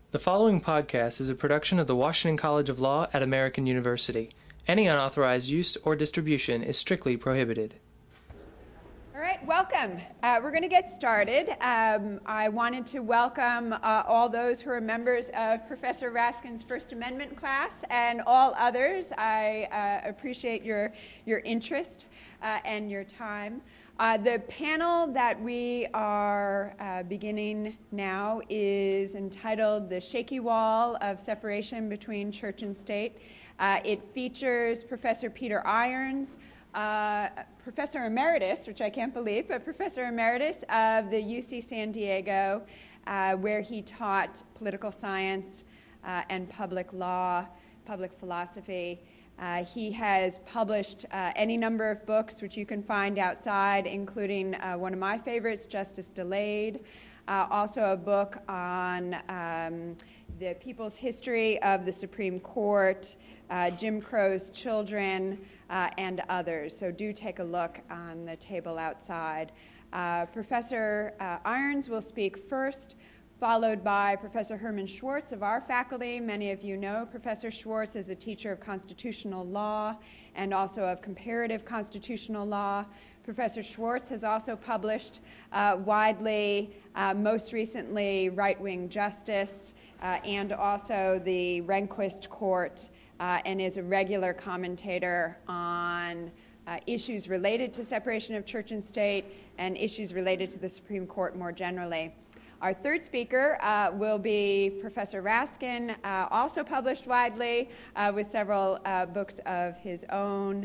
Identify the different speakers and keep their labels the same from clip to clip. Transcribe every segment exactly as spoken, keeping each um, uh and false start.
Speaker 1: The following podcast is a production of the Washington College of Law at American University. Any unauthorized use or distribution is strictly prohibited.
Speaker 2: All right, welcome. Uh, we're going to get started. Um, I wanted to welcome uh, all those who are members of Professor Raskin's First Amendment class and all others. I uh, appreciate your, your interest uh, and your time. Uh, the panel that we are uh, beginning now is entitled The Shaky Wall of Separation Between Church and State. Uh, it features Professor Peter Irons, uh, Professor Emeritus, which I can't believe, but Professor Emeritus of the U C San Diego, uh, where he taught political science uh, and public law, public philosophy. Uh, he has published uh, any number of books which you can find outside, including uh, one of my favorites, Justice Delayed, uh, also a book on um, the people's history of the Supreme Court, uh, Jim Crow's children, uh, and others. So do take a look on the table outside. Uh, Professor uh, Irons will speak first, followed by Professor Herman Schwartz of our faculty. Many of you know Professor Schwartz is a teacher of constitutional law and also of comparative constitutional law. Professor Schwartz has also published uh, widely, uh, most recently, Right-Wing Justice uh, and also the Rehnquist Court, uh, and is a regular commentator on uh, issues related to separation of church and state and issues related to the Supreme Court more generally. Our third speaker uh, will be Professor Raskin, uh, also published widely uh, with several uh, books of his own,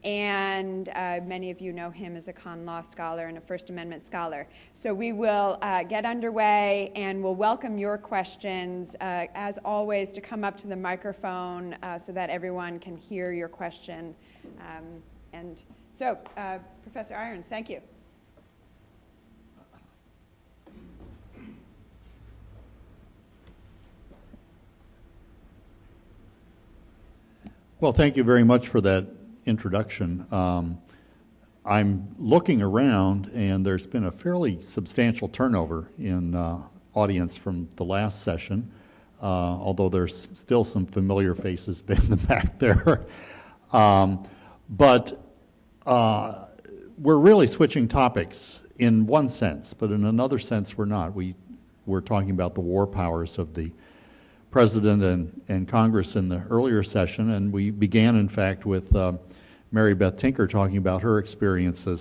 Speaker 2: and uh, many of you know him as a con law scholar and a First Amendment scholar. So we will uh, get underway and we'll welcome your questions, uh, as always, to come up to the microphone uh, so that everyone can hear your question. Um, and so, uh, Professor Irons, thank you.
Speaker 3: Well, thank you very much for that introduction. Um, I'm looking around, and there's been a fairly substantial turnover in uh, audience from the last session, uh, although there's still some familiar faces in the back there. um, but uh, we're really switching topics in one sense, but in another sense we're not. We, we're talking about the war powers of the President and, and Congress in the earlier session, and we began, in fact, with uh, Mary Beth Tinker talking about her experiences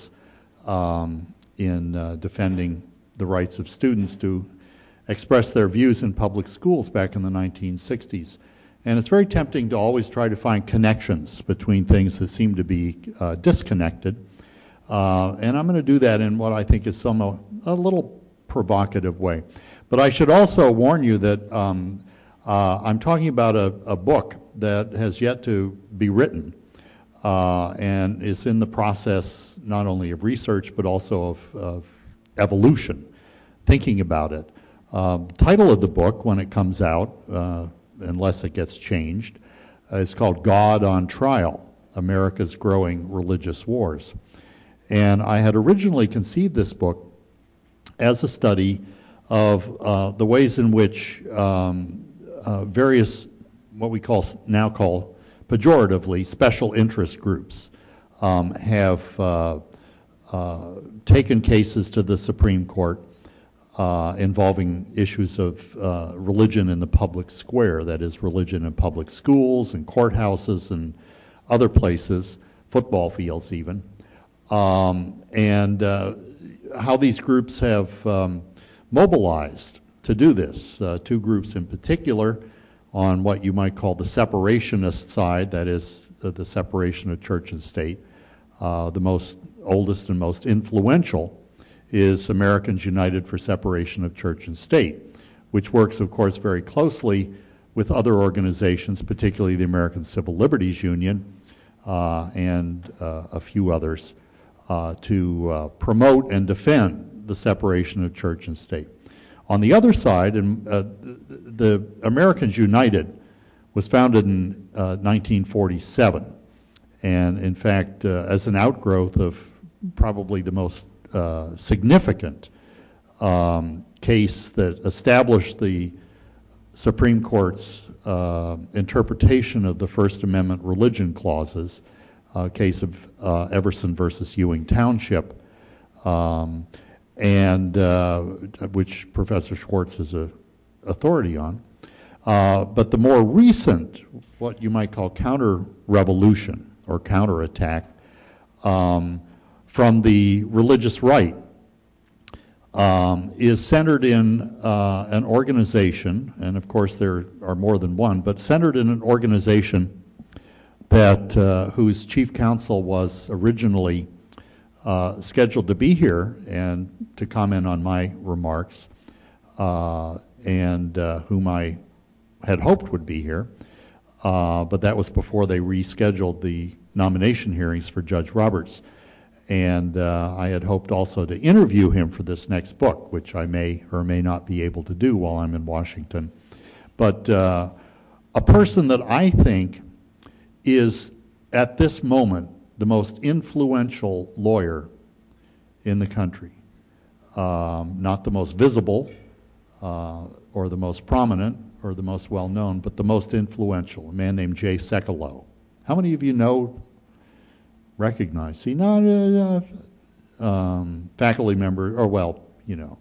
Speaker 3: um, in uh, defending the rights of students to express their views in public schools back in the nineteen sixties. And it's very tempting to always try to find connections between things that seem to be uh, disconnected. Uh, and I'm going to do that in what I think is some a, a little provocative way. But I should also warn you that um, Uh, I'm talking about a, a book that has yet to be written uh, and is in the process not only of research but also of, of evolution, thinking about it. Uh, the title of the book, when it comes out, uh, unless it gets changed, uh, is called God on Trial, America's Growing Religious Wars. And I had originally conceived this book as a study of uh, the ways in which um, Uh, various, what we call now call pejoratively, special interest groups um, have uh, uh, taken cases to the Supreme Court uh, involving issues of uh, religion in the public square, that is, religion in public schools and courthouses and other places, football fields even, um, and uh, how these groups have um, mobilized to do this. Uh, two groups in particular on what you might call the separationist side, that is uh, the separation of church and state. Uh, the most oldest and most influential is Americans United for Separation of Church and State, which works, of course, very closely with other organizations, particularly the American Civil Liberties Union uh, and uh, a few others, uh, to uh, promote and defend the separation of church and state. On the other side, and, uh, the Americans United was founded in uh, nineteen forty-seven, and in fact, uh, as an outgrowth of probably the most uh, significant um, case that established the Supreme Court's uh, interpretation of the First Amendment religion clauses, uh, case of uh, Everson versus Ewing Township, um, and uh, which Professor Schwartz is a authority on. Uh, but the more recent, what you might call counter-revolution or counter-attack um, from the religious right um, is centered in uh, an organization, and of course there are more than one, but centered in an organization that uh, whose chief counsel was originally uh, scheduled to be here and to comment on my remarks, uh, and uh, whom I had hoped would be here, uh, but that was before they rescheduled the nomination hearings for Judge Roberts. And uh, I had hoped also to interview him for this next book, which I may or may not be able to do while I'm in Washington. But uh, a person that I think is, at this moment, the most influential lawyer in the country. Um, not the most visible uh, or the most prominent or the most well-known, but the most influential, a man named Jay Sekulow. How many of you know, recognize? See, not uh, um, faculty member, or well, you know,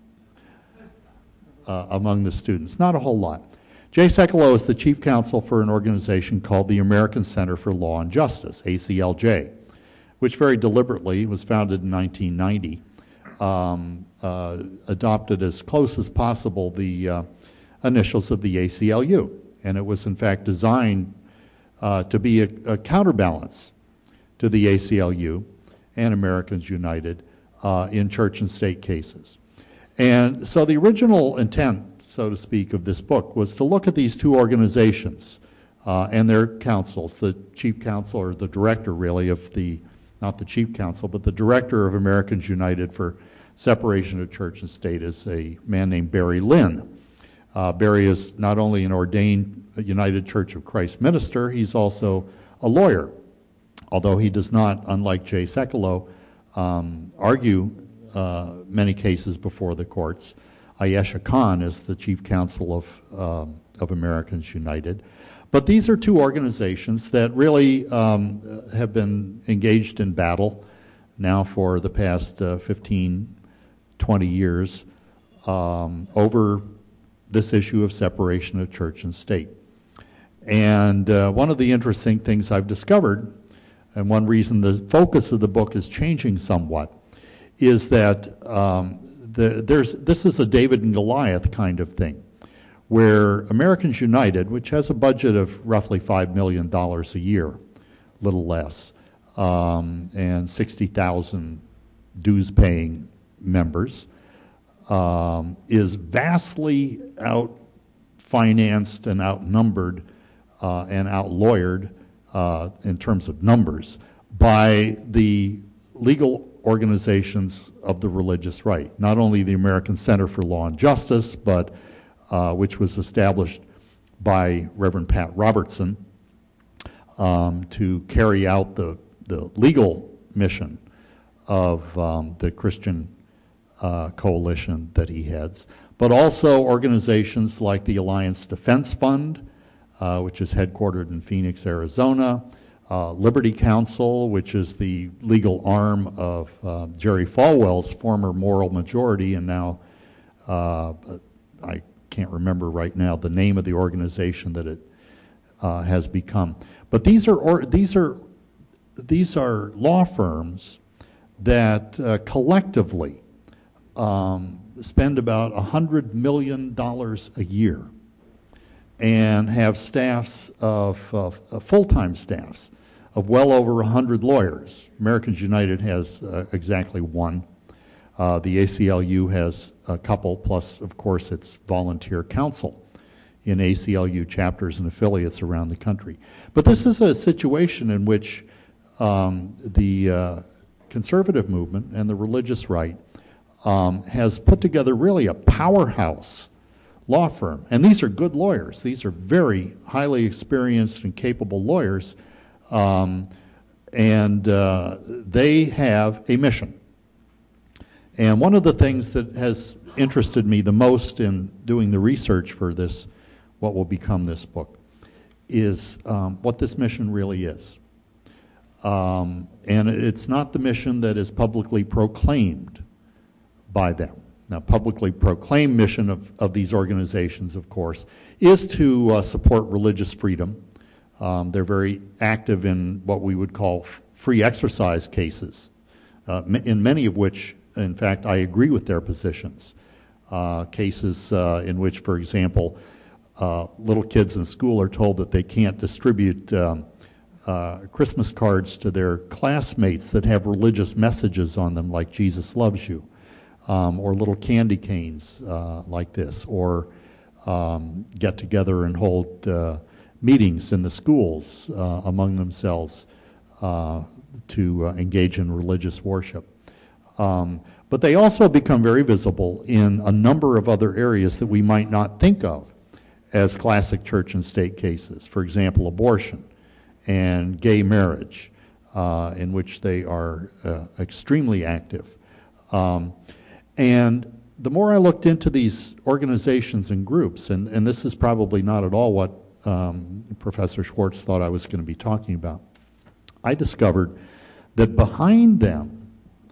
Speaker 3: uh, among the students. Not a whole lot. Jay Sekulow is the chief counsel for an organization called the American Center for Law and Justice, A C L J, which very deliberately was founded in nineteen ninety, um, uh, adopted as close as possible the uh, initials of the A C L U, and it was in fact designed uh, to be a, a counterbalance to the A C L U and Americans United uh, in church and state cases. And so the original intent, so to speak, of this book was to look at these two organizations uh, and their counsels, the chief counsel, or the director really of the, not the chief counsel, but the director of Americans United for Separation of Church and State is a man named Barry Lynn. Uh, Barry is not only an ordained United Church of Christ minister, he's also a lawyer, although he does not, unlike Jay Sekulow, um, argue uh, many cases before the courts. Ayesha Khan is the chief counsel of, um, of Americans United. But these are two organizations that really um, have been engaged in battle now for the past uh, fifteen, twenty years um, over this issue of separation of church and state. And uh, one of the interesting things I've discovered, and one reason the focus of the book is changing somewhat, is that um, the, there's this is a David and Goliath kind of thing, where Americans United, which has a budget of roughly five million dollars a year, a little less, um, and sixty thousand dues-paying members, um, is vastly out-financed and outnumbered uh, and out-lawyered uh, in terms of numbers by the legal organizations of the religious right. Not only the American Center for Law and Justice, but uh, which was established by Reverend Pat Robertson um, to carry out the, the legal mission of um, the Christian uh, coalition that he heads, but also organizations like the Alliance Defense Fund, uh, which is headquartered in Phoenix, Arizona, uh, Liberty Counsel, which is the legal arm of uh, Jerry Falwell's former moral majority, and now uh, I can't remember right now the name of the organization that it uh, has become. But these are or, these are these are law firms that uh, collectively um, spend about a hundred million dollars a year and have staffs of uh, full-time staffs of well over a hundred lawyers. Americans United has uh, exactly one. Uh, the A C L U has a couple, plus, of course, its volunteer counsel in A C L U chapters and affiliates around the country. But this is a situation in which um, the uh, conservative movement and the religious right um, has put together really a powerhouse law firm. And these are good lawyers. These are very highly experienced and capable lawyers. Um, and uh, they have a mission. And one of the things that has interested me the most in doing the research for this what will become this book, is um, what this mission really is. Um, and it's not the mission that is publicly proclaimed by them. Now, publicly proclaimed mission of, of these organizations, of course, is to uh, support religious freedom. Um, they're very active in what we would call f- free exercise cases, uh, m- in many of which, in fact, I agree with their positions. Uh, cases uh, in which, for example, uh, little kids in school are told that they can't distribute um, uh, Christmas cards to their classmates that have religious messages on them, like Jesus loves you, um, or little candy canes uh, like this, or um, get together and hold uh, meetings in the schools uh, among themselves uh, to uh, engage in religious worship. Um, but they also become very visible in a number of other areas that we might not think of as classic church and state cases. For example, abortion and gay marriage, uh, in which they are uh, extremely active. Um, and the more I looked into these organizations and groups, and, and this is probably not at all what um, Professor Schwartz thought I was going to be talking about, I discovered that behind them,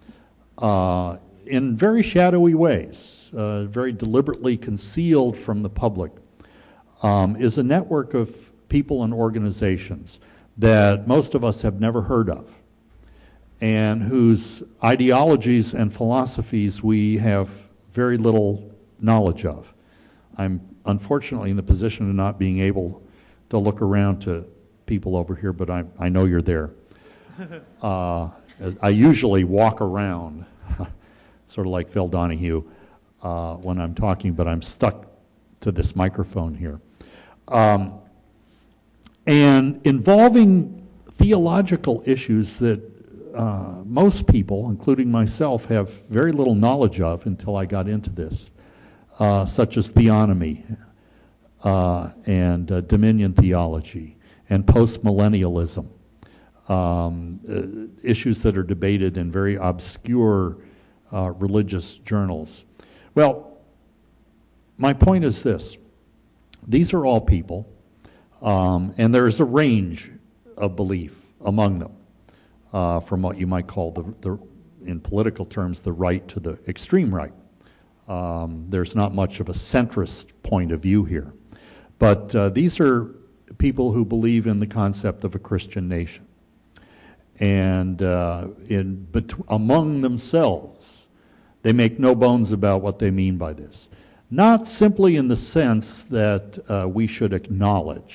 Speaker 3: uh, in very shadowy ways, uh, very deliberately concealed from the public, um, is a network of people and organizations that most of us have never heard of, and whose ideologies and philosophies we have very little knowledge of. I'm unfortunately in the position of not being able to look around to people over here, but I, I know you're there. Uh, I usually walk around, sort of like Phil Donahue, uh, when I'm talking, but I'm stuck to this microphone here. Um, and involving theological issues that uh, most people, including myself, have very little knowledge of until I got into this, uh, such as theonomy uh, and uh, dominion theology and postmillennialism. Um, uh, issues that are debated in very obscure uh, religious journals. Well, my point is this. These are all people, um, and there is a range of belief among them, uh, from what you might call, the, the, in political terms, the right to the extreme right. Um, there's not much of a centrist point of view here. But uh, these are people who believe in the concept of a Christian nation. And uh, in bet- among themselves, they make no bones about what they mean by this. Not simply in the sense that uh, we should acknowledge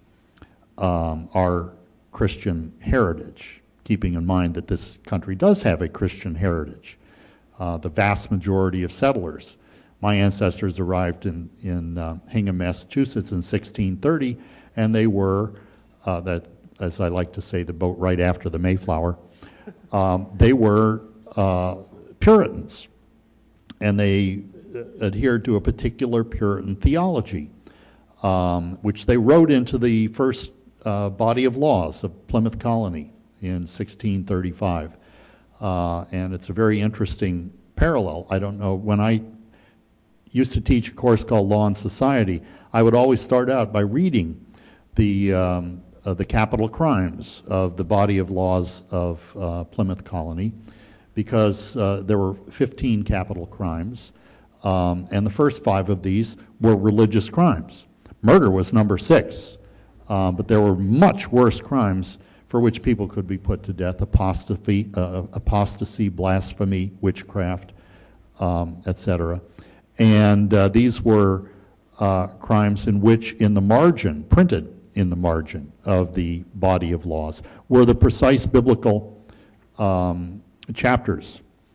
Speaker 3: um, our Christian heritage, keeping in mind that this country does have a Christian heritage. Uh, the vast majority of settlers, my ancestors arrived in, in uh, Hingham, Massachusetts in sixteen thirty, and they were, uh, that, as I like to say, the boat right after the Mayflower, um, they were uh, Puritans, and they adhered to a particular Puritan theology, um, which they wrote into the first uh, body of laws of Plymouth Colony in sixteen thirty-five. Uh, and it's a very interesting parallel. I don't know, when I used to teach a course called Law and Society, I would always start out by reading the um, uh, the capital crimes of the body of laws of uh, Plymouth Colony, because uh, there were fifteen capital crimes, um, and the first five of these were religious crimes. Murder was number six, uh, but there were much worse crimes for which people could be put to death: apostasy, uh, apostasy, blasphemy, witchcraft, um, et cetera. And uh, these were uh, crimes in which, in the margin, printed in the margin of the body of laws, were the precise biblical um, chapters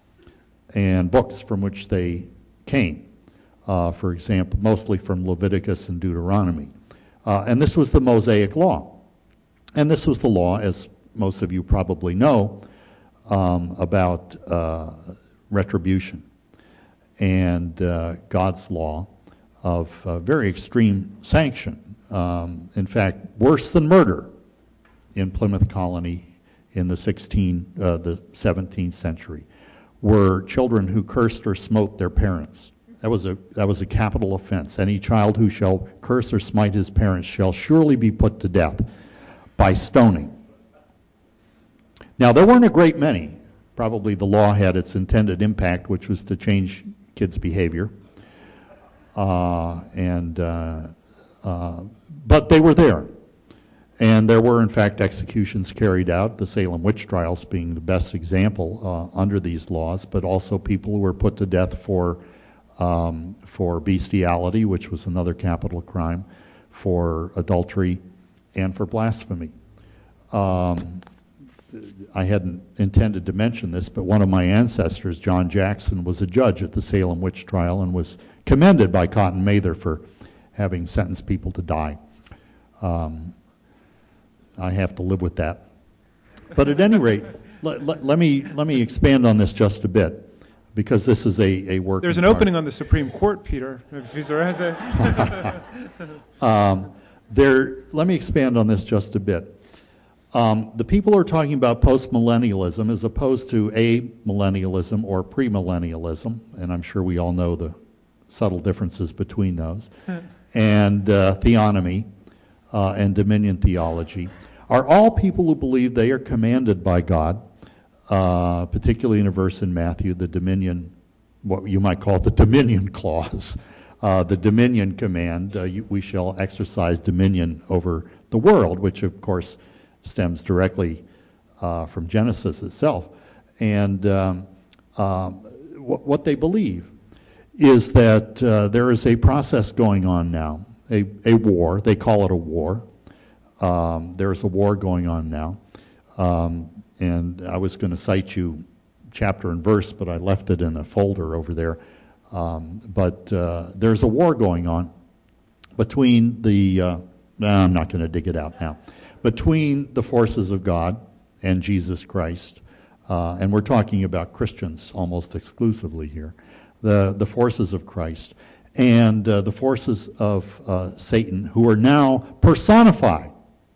Speaker 3: and books from which they came. Uh, for example, mostly from Leviticus and Deuteronomy. Uh, and this was the Mosaic Law. And this was the law, as most of you probably know, um, about uh, retribution and uh, God's law of uh, very extreme sanction. Um, in fact, worse than murder in Plymouth Colony in the sixteen, uh, the seventeenth century were children who cursed or smote their parents. That was a that was a capital offense. Any child who shall curse or smite his parents shall surely be put to death by stoning. Now, there weren't a great many. Probably the law had its intended impact, which was to change kids' behavior. Uh, and uh, uh, but they were there. And there were, in fact, executions carried out, the Salem witch trials being the best example uh, under these laws, but also people who were put to death for um, for bestiality, which was another capital crime, for adultery, and for blasphemy. Um, I hadn't intended to mention this, but one of my ancestors, John Jackson, was a judge at the Salem witch trial and was commended by Cotton Mather for having sentenced people to die. Um, I have to live with that. But at any rate, let, let, let me let me expand on this just a bit, because this is a, a work.
Speaker 4: There's an
Speaker 3: part.
Speaker 4: opening on the Supreme Court, Peter.
Speaker 3: um, there. Let me expand on this just a bit. Um, the people who are talking about postmillennialism as opposed to amillennialism or premillennialism, and I'm sure we all know the subtle differences between those, and uh, theonomy uh, and dominion theology, are all people who believe they are commanded by God, uh, particularly in a verse in Matthew, the dominion, what you might call the dominion clause, uh, the dominion command, uh, you, we shall exercise dominion over the world, which of course stems directly uh, from Genesis itself. And um, uh, what, what they believe is that uh, there is a process going on now, a, a war, they call it a war. Um, there's a war going on now. Um, and I was going to cite you chapter and verse, but I left it in a folder over there. Um, but uh, there's a war going on between the, uh, no, I'm not going to dig it out now, between the forces of God and Jesus Christ. Uh, and we're talking about Christians almost exclusively here. The, the forces of Christ and uh, the forces of uh, Satan, who are now personified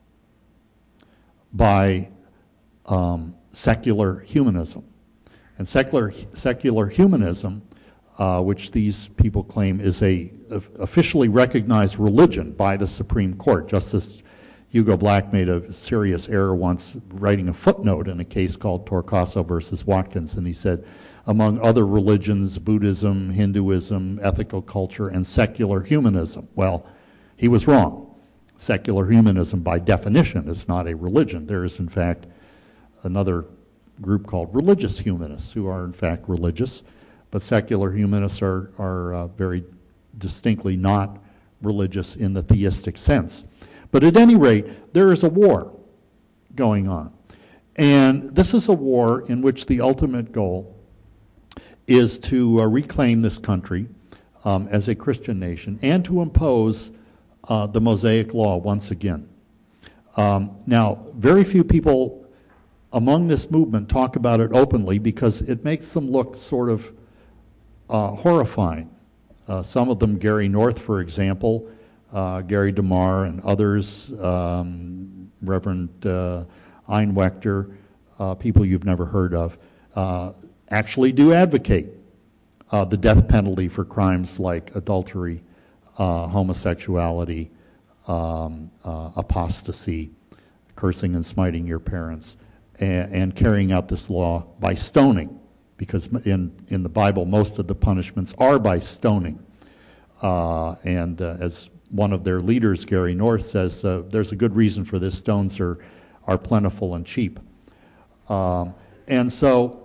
Speaker 3: by um, secular humanism. And secular secular humanism, uh, which these people claim is a, a officially recognized religion by the Supreme Court. Justice Hugo Black made a serious error once writing a footnote in a case called Torcaso versus Watkins, and he said, among other religions, Buddhism, Hinduism, ethical culture, and secular humanism. Well, he was wrong. Secular humanism, by definition, is not a religion. There is, in fact, another group called religious humanists who are, in fact, religious, but secular humanists are, are uh, very distinctly not religious in the theistic sense. But at any rate, there is a war going on. And this is a war in which the ultimate goal is to uh, reclaim this country um, as a Christian nation and to impose uh, the Mosaic Law once again. Um, now, very few people among this movement talk about it openly because it makes them look sort of uh, horrifying. Uh, some of them, Gary North, for example, uh, Gary DeMar and others, um, Reverend uh, Einwechter, uh, people you've never heard of, uh, actually do advocate uh, the death penalty for crimes like adultery, uh, homosexuality, um, uh, apostasy, cursing and smiting your parents, and, and carrying out this law by stoning, because in, in the Bible most of the punishments are by stoning. Uh, and uh, as one of their leaders, Gary North, says, uh, there's a good reason for this. Stones are, are plentiful and cheap. Um, and so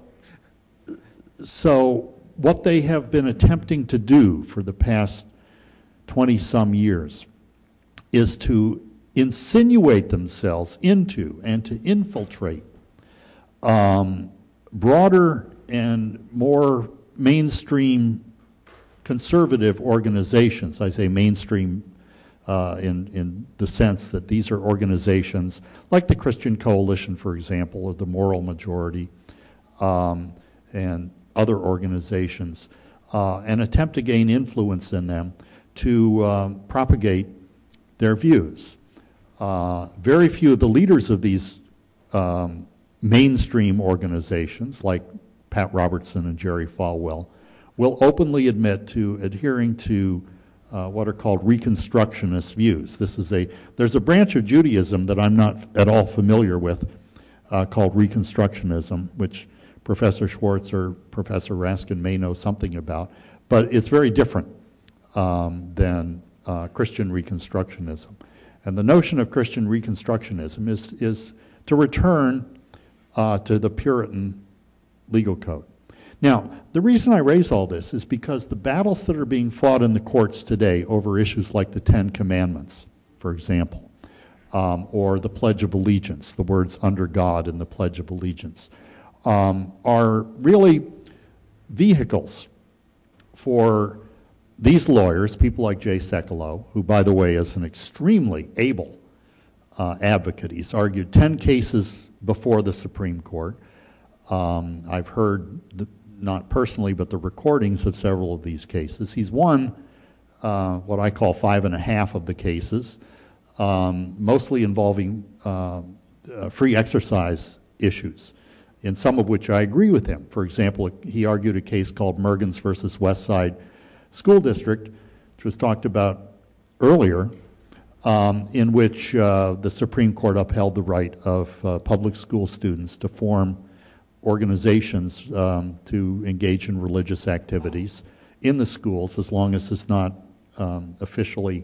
Speaker 3: So what they have been attempting to do for the past twenty-some years is to insinuate themselves into and to infiltrate um, broader and more mainstream conservative organizations. I say mainstream uh, in, in the sense that these are organizations like the Christian Coalition, for example, or the Moral Majority, um, and other organizations, uh, and attempt to gain influence in them to uh, propagate their views. Uh, very few of the leaders of these um, mainstream organizations, like Pat Robertson and Jerry Falwell, will openly admit to adhering to uh, what are called Reconstructionist views. This is a there's a branch of Judaism that I'm not at all familiar with uh, called Reconstructionism, which Professor Schwartz or Professor Raskin may know something about, but it's very different um, than uh, Christian Reconstructionism. And the notion of Christian Reconstructionism is is to return uh, to the Puritan legal code. Now, the reason I raise all this is because the battles that are being fought in the courts today over issues like the Ten Commandments, for example, um, or the Pledge of Allegiance, the words under God in the Pledge of Allegiance, um, are really vehicles for these lawyers, people like Jay Sekulow, who, by the way, is an extremely able uh, advocate. He's argued ten cases before the Supreme Court. Um, I've heard, the, not personally, but the recordings of several of these cases. He's won uh, what I call five and a half of the cases, um, mostly involving uh, uh, free exercise issues, in some of which I agree with him. For example, he argued a case called Mergens versus Westside School District, which was talked about earlier, um, in which uh, the Supreme Court upheld the right of uh, public school students to form organizations um, to engage in religious activities in the schools, as long as it's not um, officially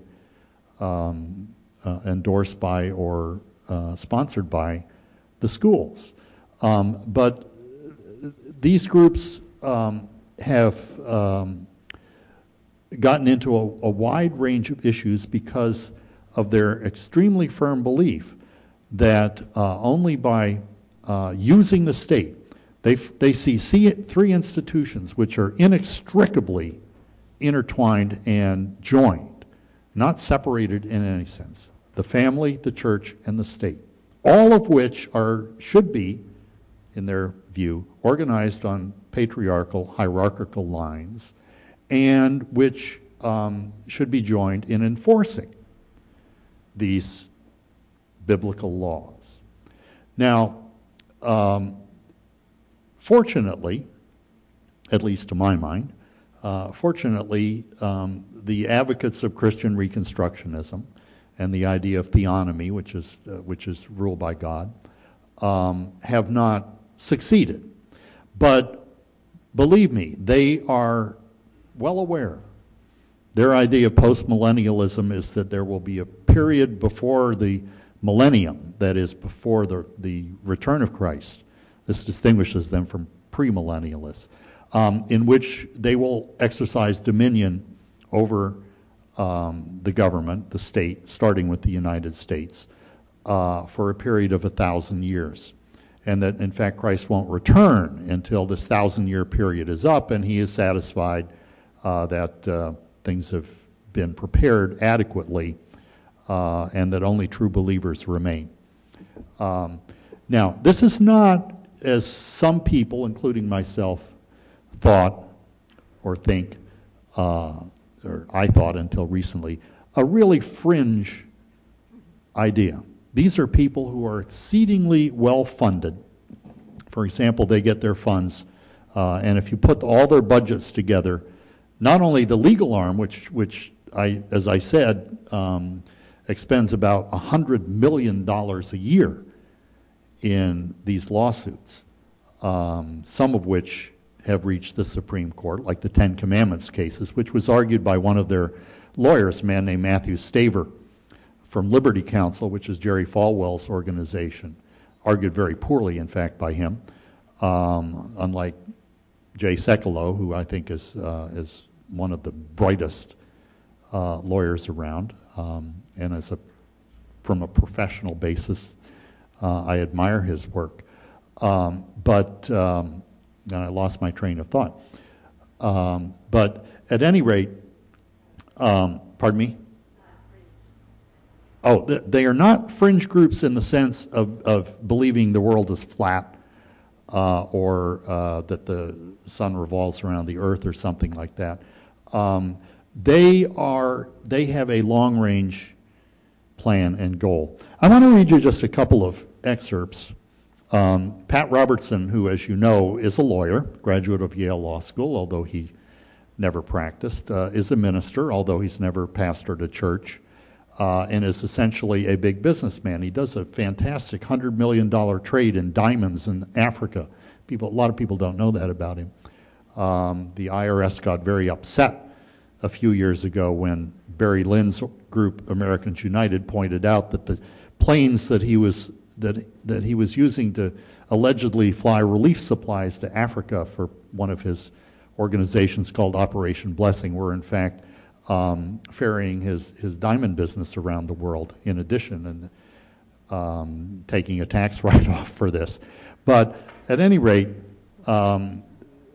Speaker 3: um, uh, endorsed by or uh, sponsored by the schools. Um, but these groups um, have um, gotten into a, a wide range of issues because of their extremely firm belief that uh, only by uh, using the state, They they see, see three institutions which are inextricably intertwined and joined, not separated in any sense: the family, the church, and the state. All of which are should be, in their view, organized on patriarchal, hierarchical lines, and which um, should be joined in enforcing these biblical laws. Now, um, Fortunately, at least to my mind, uh, fortunately, um, the advocates of Christian Reconstructionism and the idea of theonomy, which is uh, which is ruled by God, um, have not succeeded. But believe me, they are well aware. Their idea of postmillennialism is that there will be a period before the millennium, that is, before the the return of Christ. This distinguishes them from premillennialists, um, in which they will exercise dominion over um, the government, the state, starting with the United States, uh, for a period of a thousand years. And that, in fact, Christ won't return until this thousand-year period is up, and he is satisfied uh, that uh, things have been prepared adequately, uh, and that only true believers remain. Um, now, this is not, as some people, including myself, thought or think, uh, or I thought until recently, a really fringe idea. These are people who are exceedingly well-funded. For example, they get their funds, uh, and if you put all their budgets together, not only the legal arm, which, which I, as I said, um, expends about one hundred million dollars a year in these lawsuits, um, some of which have reached the Supreme Court, like the Ten Commandments cases, which was argued by one of their lawyers, a man named Matthew Staver from Liberty Counsel, which is Jerry Falwell's organization. Argued very poorly, in fact, by him, um, unlike Jay Sekulow, who I think is uh, is one of the brightest uh, lawyers around, um, and as a from a professional basis, uh, I admire his work. Um, but um, and I lost my train of thought. Um, but at any rate, um, pardon me. Oh, they are not fringe groups in the sense of, of believing the world is flat uh, or uh, that the sun revolves around the earth or something like that. Um, they are. They have a long-range plan and goal. I want to read you just a couple of excerpts. Um, Pat Robertson, who, as you know, is a lawyer, graduate of Yale Law School, although he never practiced, uh, is a minister, although he's never pastored a church, uh, and is essentially a big businessman. He does a fantastic one hundred million dollars trade in diamonds in Africa. People, a lot of people don't know that about him. Um, the I R S got very upset a few years ago when Barry Lynn's group, Americans United, pointed out that the planes that he was that that he was using to allegedly fly relief supplies to Africa for one of his organizations called Operation Blessing were in fact um, ferrying his, his diamond business around the world in addition, and um, taking a tax write-off for this. But at any rate, um,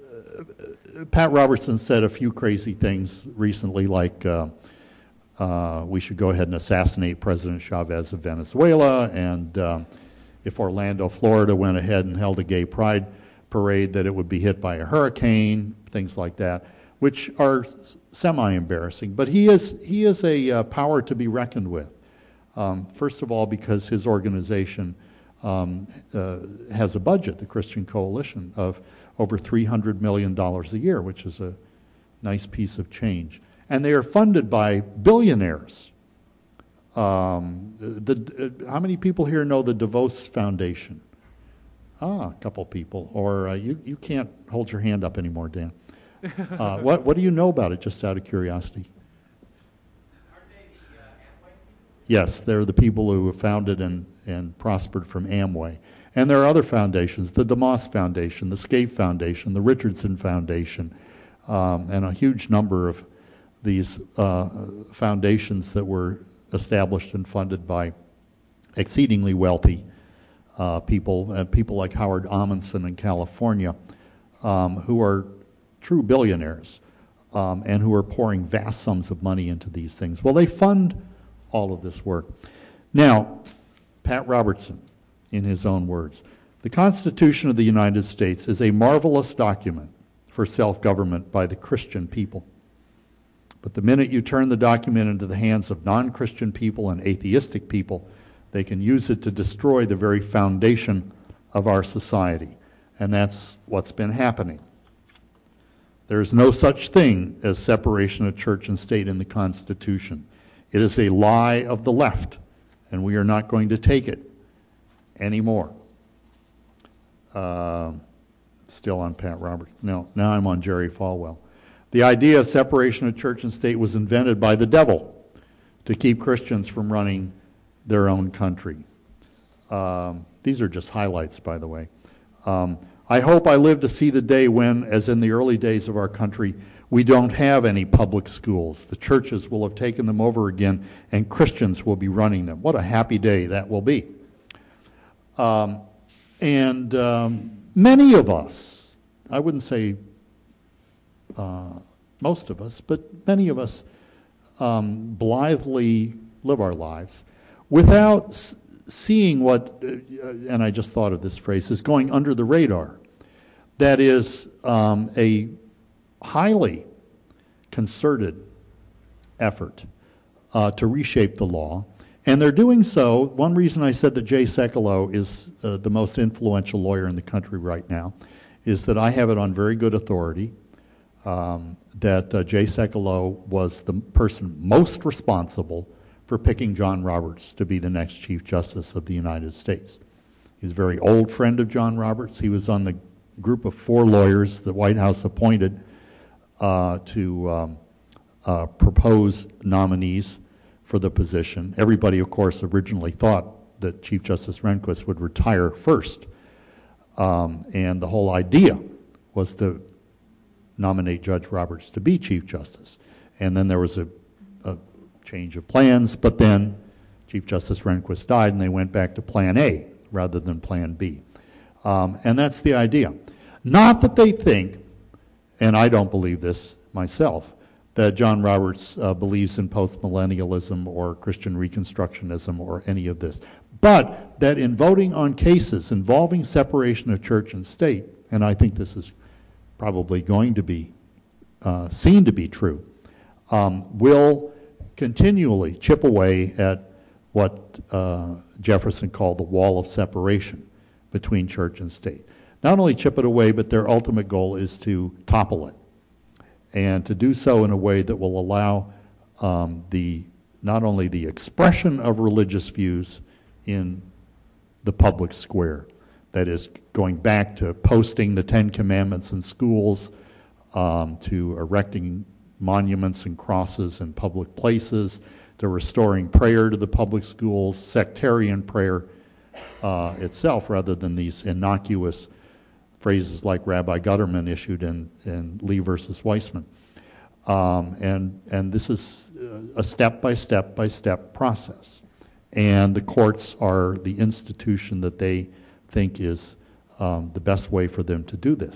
Speaker 3: Pat Robertson said a few crazy things recently, like uh, uh, we should go ahead and assassinate President Chavez of Venezuela, and uh, if Orlando, Florida went ahead and held a gay pride parade, that it would be hit by a hurricane, things like that, which are semi-embarrassing. But he is he is a uh, power to be reckoned with. Um, first of all, because his organization um, uh, has a budget, the Christian Coalition, of over three hundred million dollars a year, which is a nice piece of change. And they are funded by billionaires. Um, the, the, how many people here know the DeVos Foundation? Ah, a couple people. Or uh, you, you can't hold your hand up anymore, Dan. Uh, what, what do you know about it, just out of curiosity?
Speaker 1: Aren't they the uh, Amway?
Speaker 3: Yes, they're the people who have founded and, and prospered from Amway. And there are other foundations, the DeMoss Foundation, the Scaife Foundation, the Richardson Foundation, um, and a huge number of these uh, foundations that were established and funded by exceedingly wealthy uh, people, uh, people like Howard Amundsen in California, um, who are true billionaires um, and who are pouring vast sums of money into these things. Well, they fund all of this work. Now, Pat Robertson, in his own words, the Constitution of the United States is a marvelous document for self-government by the Christian people. But the minute you turn the document into the hands of non-Christian people and atheistic people, they can use it to destroy the very foundation of our society. And that's what's been happening. There is no such thing as separation of church and state in the Constitution. It is a lie of the left, and we are not going to take it anymore. Uh, still on Pat Roberts. No, now I'm on Jerry Falwell. The idea of separation of church and state was invented by the devil to keep Christians from running their own country. Um, these are just highlights, by the way. Um, I hope I live to see the day when, as in the early days of our country, we don't have any public schools. The churches will have taken them over again, and Christians will be running them. What a happy day that will be. Um, and um, many of us, I wouldn't say uh, most of us, but many of us um, blithely live our lives without s- seeing what, uh, and I just thought of this phrase, is going under the radar. That is um, a highly concerted effort uh, to reshape the law. And they're doing so. One reason I said that Jay Sekulow is uh, the most influential lawyer in the country right now is that I have it on very good authority um, that uh, Jay Sekulow was the person most responsible for picking John Roberts to be the next Chief Justice of the United States. He's a very old friend of John Roberts. He was on the group of four lawyers the White House appointed uh, to um, uh, propose nominees for the position. Everybody, of course, originally thought that Chief Justice Rehnquist would retire first. Um, and the whole idea was to nominate Judge Roberts to be Chief Justice. And then there was a, a change of plans, but then Chief Justice Rehnquist died and they went back to Plan A rather than Plan B. Um, and that's the idea. Not that they think, and I don't believe this myself, that John Roberts uh, believes in postmillennialism or Christian Reconstructionism or any of this, but that in voting on cases involving separation of church and state, and I think this is probably going to be uh, seen to be true, um, will continually chip away at what uh, Jefferson called the wall of separation between church and state. Not only chip it away, but their ultimate goal is to topple it. and to do so in a way that will allow um, the not only the expression of religious views in the public square, that is, going back to posting the Ten Commandments in schools, um, to erecting monuments and crosses in public places, to restoring prayer to the public schools, sectarian prayer uh, itself, rather than these innocuous phrases like Rabbi Gutterman issued in, in Lee versus Weissman. Um, and, and this is a step-by-step-by-step process. And the courts are the institution that they think is um, the best way for them to do this.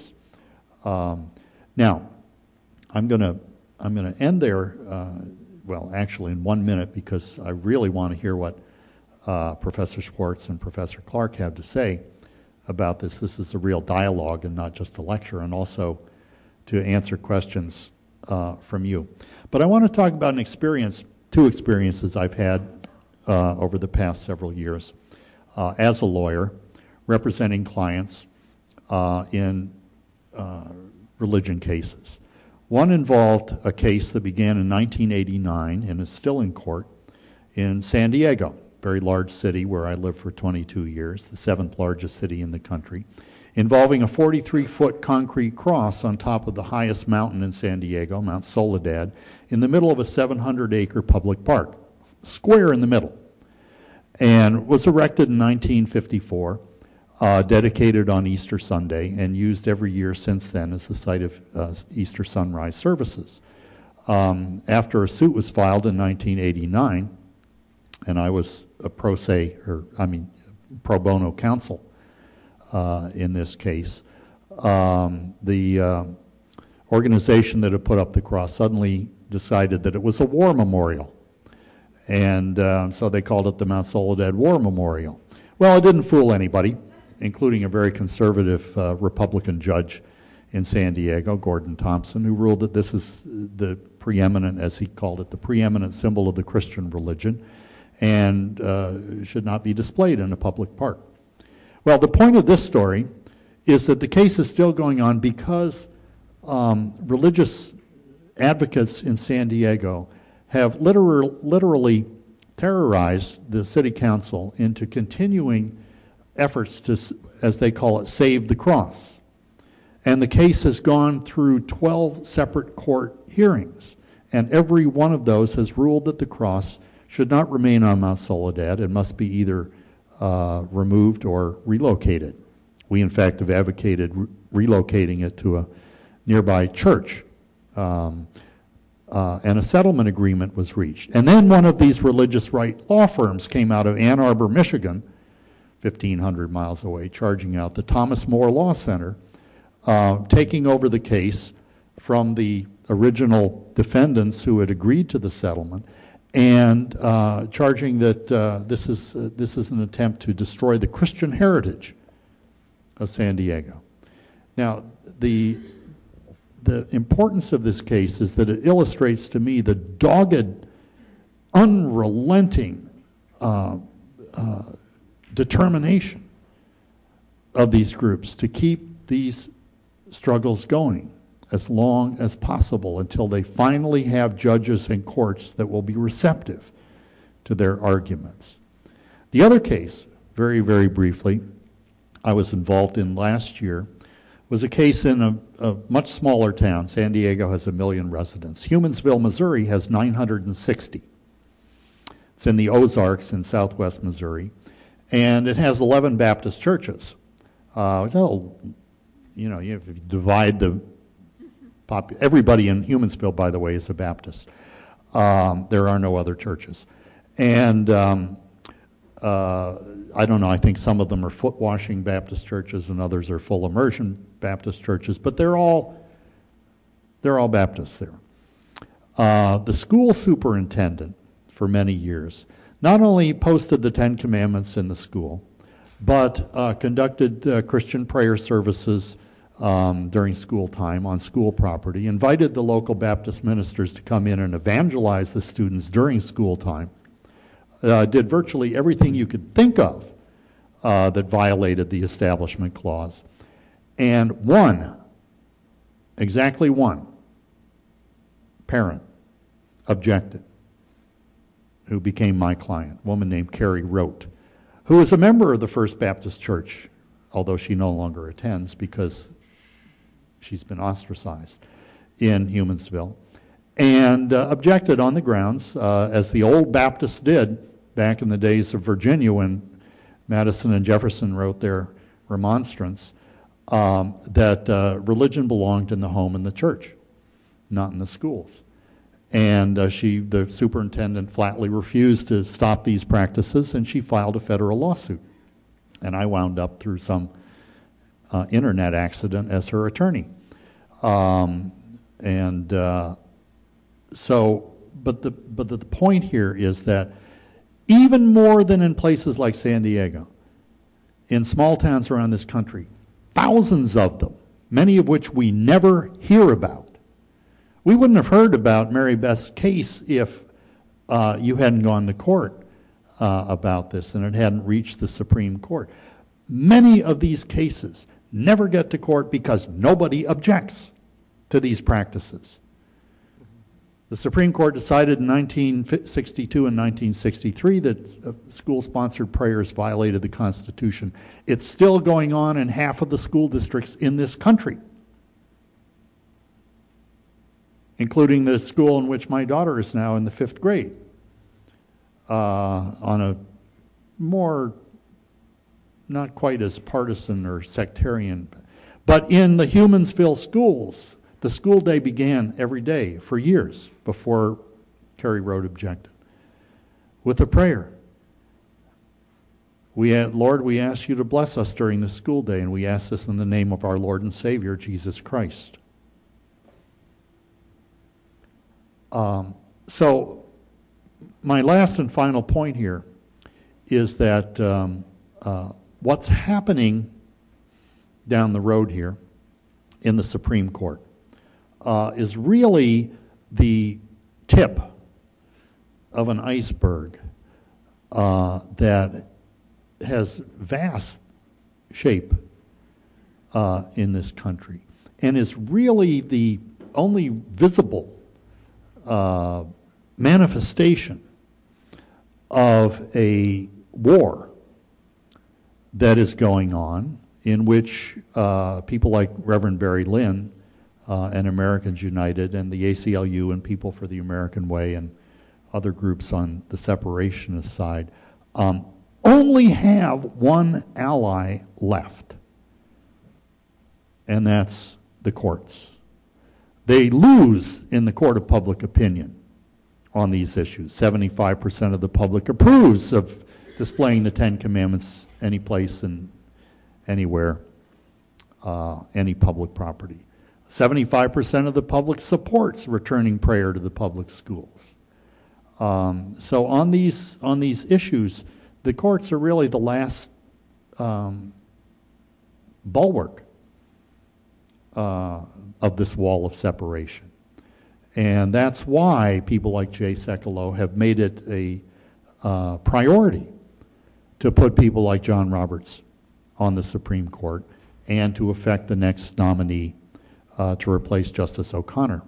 Speaker 3: Um, now, I'm going to I'm going to end there, uh, well, actually in one minute, because I really want to hear what uh, Professor Schwartz and Professor Clark have to say about this. This is a real dialogue and not just a lecture, and also to answer questions uh, from you. But I want to talk about an experience, two experiences I've had uh, over the past several years uh, as a lawyer representing clients uh, in uh, religion cases. One involved a case that began in nineteen eighty-nine and is still in court in San Diego, a very large city where I lived for twenty-two years, the seventh largest city in the country, involving a forty-three foot concrete cross on top of the highest mountain in San Diego, Mount Soledad, in the middle of a seven hundred acre public park, square in the middle, and was erected in nineteen fifty-four. Uh, dedicated on Easter Sunday and used every year since then as the site of uh, Easter sunrise services. Um, after a suit was filed in nineteen eighty-nine, and I was a pro se, or I mean pro bono counsel uh, in this case, um, the uh, organization that had put up the cross suddenly decided that it was a war memorial, and uh, so they called it the Mount Soledad War Memorial. Well, it didn't fool anybody, including a very conservative uh, Republican judge in San Diego, Gordon Thompson, who ruled that this is the preeminent, as he called it, the preeminent symbol of the Christian religion, and uh, should not be displayed in a public park. Well, the point of this story is that the case is still going on because um, religious advocates in San Diego have literal, literally terrorized the city council into continuing efforts to, as they call it, save the cross. And the case has gone through twelve separate court hearings, and every one of those has ruled that the cross should not remain on Mount Soledad and must be either uh, removed or relocated. We, in fact, have advocated re- relocating it to a nearby church, um, uh, and a settlement agreement was reached. And then one of these religious right law firms came out of Ann Arbor, Michigan, fifteen hundred miles away, charging out the Thomas More Law Center, uh, taking over the case from the original defendants who had agreed to the settlement, and uh, charging that uh, this is uh, this is an attempt to destroy the Christian heritage of San Diego. Now, the the importance of this case is that it illustrates to me the dogged, unrelenting uh, uh, determination of these groups to keep these struggles going as long as possible until they finally have judges and courts that will be receptive to their arguments. The other case, very, very briefly, I was involved in last year, was a case in a, a much smaller town. San Diego has a million residents. Humansville, Missouri has nine hundred sixty. It's in the Ozarks in southwest Missouri. And it has eleven Baptist churches. Uh, so, you know, if you divide the pop, everybody in Humansville, by the way, is a Baptist. Um, there are no other churches, and um, uh, I don't know. I think some of them are foot washing Baptist churches, and others are full immersion Baptist churches. But they're all they're all Baptists there. Uh, the school superintendent for many years not only posted the Ten Commandments in the school, but uh, conducted uh, Christian prayer services um, during school time on school property, invited the local Baptist ministers to come in and evangelize the students during school time, uh, did virtually everything you could think of uh, that violated the Establishment Clause, and won, exactly won, parent, objected, who became my client, a woman named Carrie Rote, who was a member of the First Baptist Church, although she no longer attends because she's been ostracized in Humansville, and uh, objected on the grounds, uh, as the old Baptists did back in the days of Virginia when Madison and Jefferson wrote their remonstrance, um, that uh, religion belonged in the home and the church, not in the schools. And uh, she, the superintendent, flatly refused to stop these practices, and she filed a federal lawsuit. And I wound up through some uh, internet accident as her attorney. Um, and uh, so, but the but the point here is that even more than in places like San Diego, in small towns around this country, thousands of them, many of which we never hear about. We wouldn't have heard about Mary Beth's case if uh, you hadn't gone to court uh, about this and it hadn't reached the Supreme Court. Many of these cases never get to court because nobody objects to these practices. The Supreme Court decided in nineteen sixty-two and nineteen sixty-three that uh, school-sponsored prayers violated the Constitution. It's still going on in half of the school districts in this country, including the school in which my daughter is now in the fifth grade, uh, on a more, not quite as partisan or sectarian. But in the Humansville schools, the school day began every day for years before Carrie Rote objected, with a prayer. We, Lord, we ask you to bless us during the school day, and we ask this in the name of our Lord and Savior, Jesus Christ. Um, so, my last and final point here is that um, uh, what's happening down the road here in the Supreme Court uh, is really the tip of an iceberg uh, that has vast shape uh, in this country and is really the only visible Uh, manifestation of a war that is going on, in which uh, people like Reverend Barry Lynn uh, and Americans United and the A C L U and People for the American Way and other groups on the separationist side um, only have one ally left, and that's the courts. They lose in the court of public opinion on these issues. seventy-five percent of the public approves of displaying the Ten Commandments any place and anywhere, uh, any public property. seventy-five percent of the public supports returning prayer to the public schools. Um, so on these on these issues, the courts are really the last um, bulwark uh, of this wall of separation. And that's why people like Jay Sekulow have made it a uh, priority to put people like John Roberts on the Supreme Court and to effect the next nominee uh, to replace Justice O'Connor.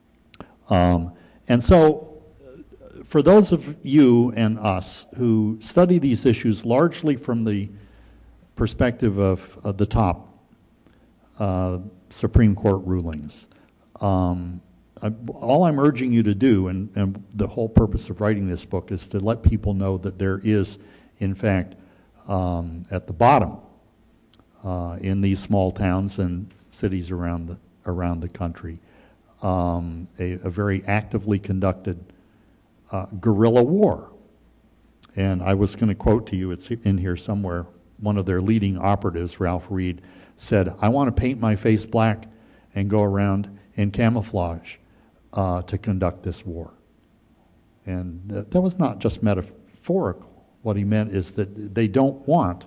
Speaker 3: Um, and so, for those of you and us who study these issues largely from the perspective of, of the top uh, Supreme Court rulings, um, I, all I'm urging you to do, and, and the whole purpose of writing this book, is to let people know that there is, in fact, um, at the bottom, uh, in these small towns and cities around the, around the country, um, a, a very actively conducted uh, guerrilla war. And I was going to quote to you, it's in here somewhere, one of their leading operatives, Ralph Reed, said, "I want to paint my face black and go around in camouflage uh, to conduct this war." And uh, that was not just metaphorical. What he meant is that they don't want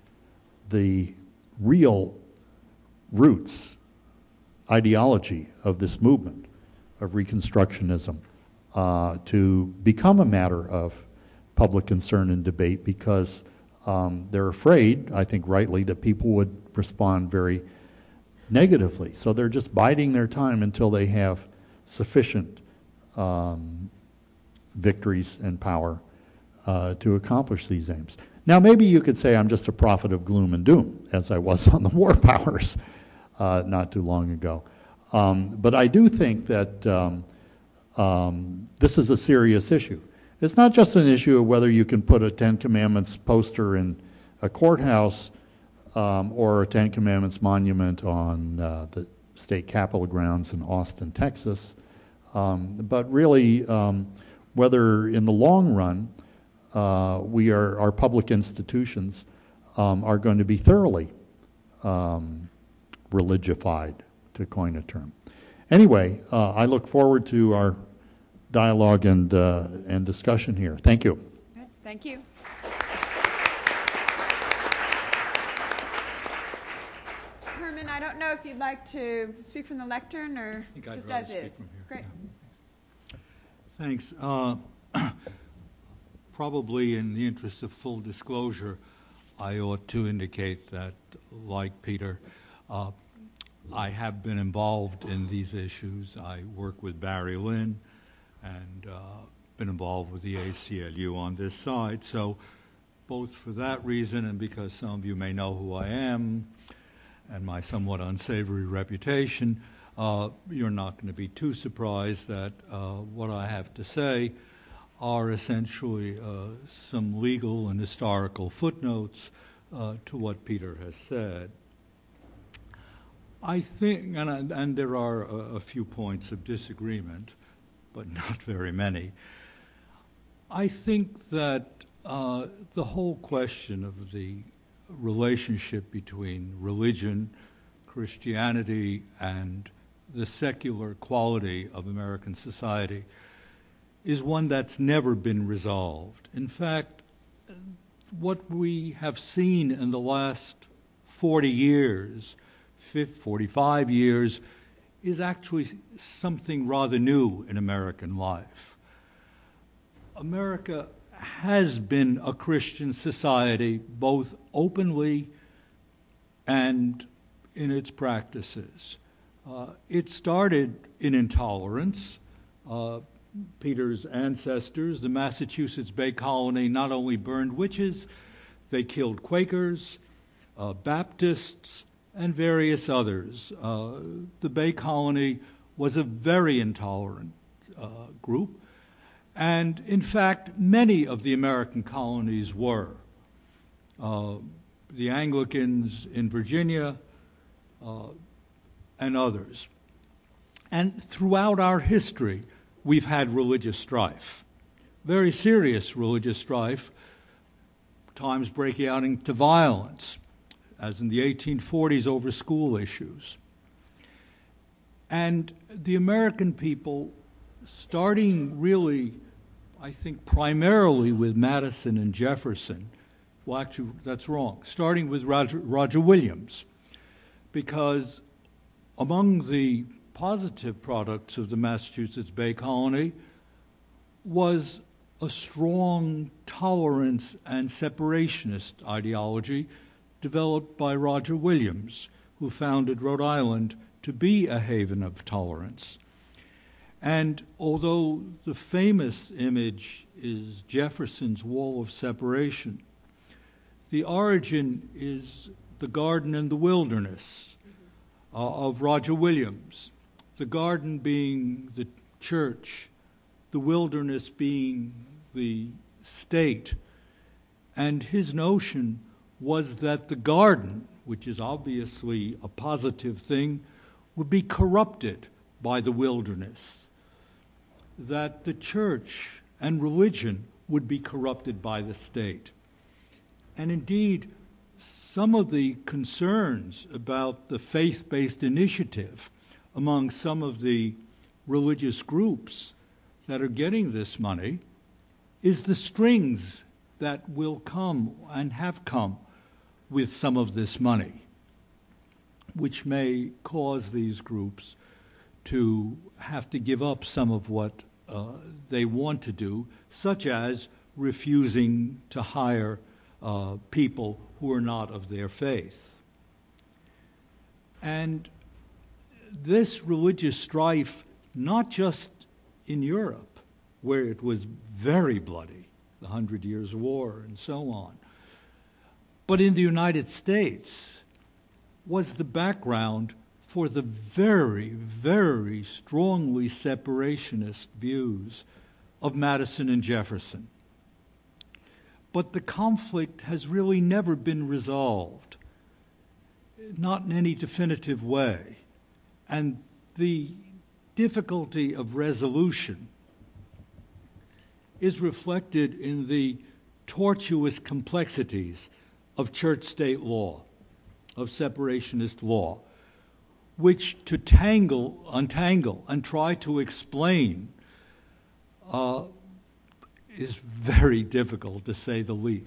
Speaker 3: the real roots, ideology of this movement of Reconstructionism uh, to become a matter of public concern and debate, because um, they're afraid, I think rightly, that people would respond very negatively. So they're just biding their time until they have sufficient um, victories and power uh, to accomplish these aims. Now, maybe you could say I'm just a prophet of gloom and doom, as I was on the war powers uh, not too long ago. Um, but I do think that um, um, this is a serious issue. It's not just an issue of whether you can put a Ten Commandments poster in a courthouse um, or a Ten Commandments monument on uh, the state capitol grounds in Austin, Texas, um, but really um, whether in the long run uh, we are, our public institutions um, are going to be thoroughly um, religified, to coin a term. Anyway, uh, I look forward to our dialogue and uh, and discussion here. Thank you.
Speaker 2: Good. Thank you. Herman, I don't know if you'd like to speak from the lectern or
Speaker 5: I think I'd
Speaker 2: just
Speaker 5: rather
Speaker 2: as is.
Speaker 5: speak from here.
Speaker 2: Great.
Speaker 5: Thanks. Uh, probably in the interest of full disclosure, I ought to indicate that, like Peter, uh, I have been involved in these issues. I work with Barry Lynn and uh, been involved with the A C L U on this side. So both for that reason and because some of you may know who I am and my somewhat unsavory reputation, uh, you're not going to be too surprised that uh, what I have to say are essentially uh, some legal and historical footnotes uh, to what Peter has said. I think, and, and there are a, a few points of disagreement, but not very many. I think that uh, the whole question of the relationship between religion, Christianity, and the secular quality of American society is one that's never been resolved. In fact, what we have seen in the last forty years, forty-five years, is actually something rather new in American life. America has been a Christian society, both openly and in its practices. Uh, it started in intolerance. Uh, Peter's ancestors, the Massachusetts Bay Colony, not only burned witches, they killed Quakers, uh, Baptists, and various others. Uh, the Bay Colony was a very intolerant uh, group, and in fact, many of the American colonies were. Uh, the Anglicans in Virginia uh, and others. And throughout our history, we've had religious strife, very serious religious strife, times breaking out into violence, as in the eighteen forties over school issues. And the American people, starting really, I think, primarily with Madison and Jefferson, well, actually, that's wrong, starting with Roger, Roger Williams, because among the positive products of the Massachusetts Bay Colony was a strong tolerance and separationist ideology developed by Roger Williams, who founded Rhode Island to be a haven of tolerance. And although the famous image is Jefferson's wall of separation, the origin is the garden and the wilderness uh, of Roger Williams, the garden being the church, the wilderness being the state. And his notion was that the garden, which is obviously a positive thing, would be corrupted by the wilderness, that the church and religion would be corrupted by the state. And indeed, some of the concerns about the faith-based initiative among some of the religious groups that are getting this money is the strings that will come and have come with some of this money, which may cause these groups to have to give up some of what uh, they want to do, such as refusing to hire uh, people who are not of their faith. And this religious strife, not just in Europe, where it was very bloody, the Hundred Years' War and so on. But in the United States was the background for the very, very strongly separationist views of Madison and Jefferson. But the conflict has really never been resolved, not in any definitive way. And the difficulty of resolution is reflected in the tortuous complexities of church-state law, of separationist law, which to tangle, untangle, and try to explain uh, is very difficult, to say the least.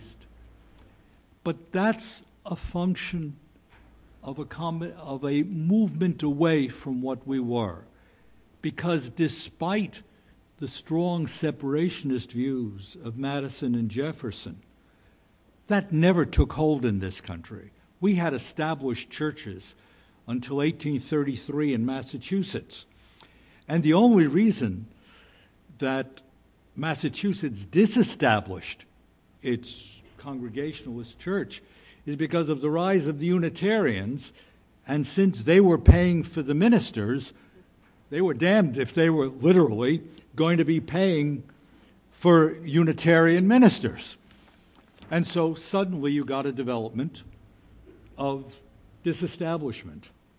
Speaker 5: But that's a function of a com- of a movement away from what we were, because despite the strong separationist views of Madison and Jefferson, that never took hold in this country. We had established churches until eighteen thirty-three in Massachusetts. And the only reason that Massachusetts disestablished its Congregationalist church is because of the rise of the Unitarians, and since they were paying for the ministers, they were damned if they were literally going to be paying for Unitarian ministers. And so suddenly you got a development of disestablishment.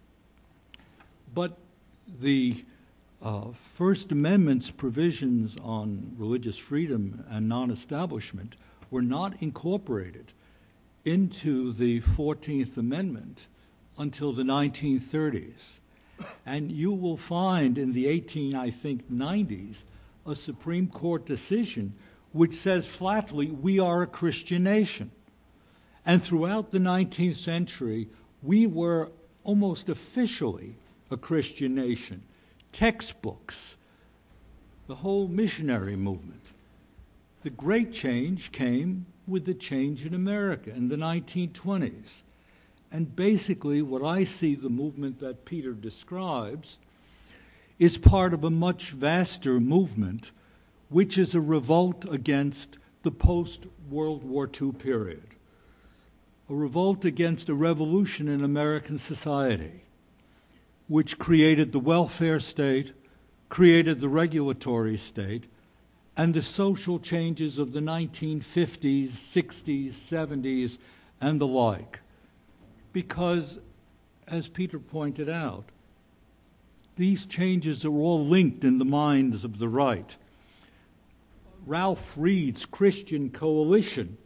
Speaker 5: But the uh, First Amendment's provisions on religious freedom and non-establishment were not incorporated into the fourteenth Amendment until the nineteen thirties. And you will find in the eighteen, I think, nineties, a Supreme Court decision which says flatly, we are a Christian nation. And throughout the nineteenth century, we were almost officially a Christian nation. Textbooks, the whole missionary movement. The great change came with the change in America in the nineteen twenties. And basically what I see the movement that Peter describes is part of a much vaster movement, which is a revolt against the post-World War Two period. A revolt against a revolution in American society, which created the welfare state, created the regulatory state, and the social changes of the nineteen fifties, sixties, seventies, and the like. Because, as Peter pointed out, these changes are all linked in the minds of the right. Ralph Reed's Christian Coalition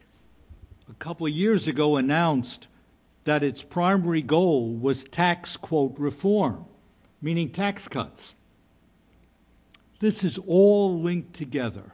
Speaker 5: a couple of years ago announced that its primary goal was tax, quote, reform, meaning tax cuts. This is all linked together.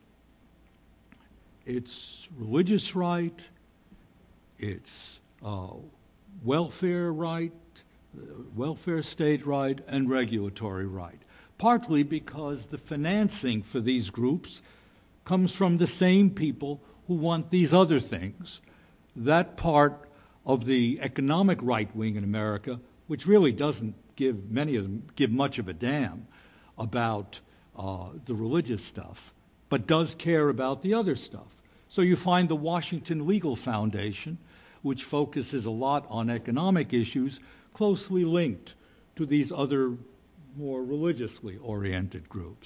Speaker 5: It's religious right, it's uh, welfare right, welfare state right, and regulatory right. Partly because the financing for these groups comes from the same people who want these other things. That part of the economic right wing in America, which really doesn't give many of them give much of a damn about uh, the religious stuff, but does care about the other stuff. So you find the Washington Legal Foundation, which focuses a lot on economic issues, closely linked to these other more religiously oriented groups.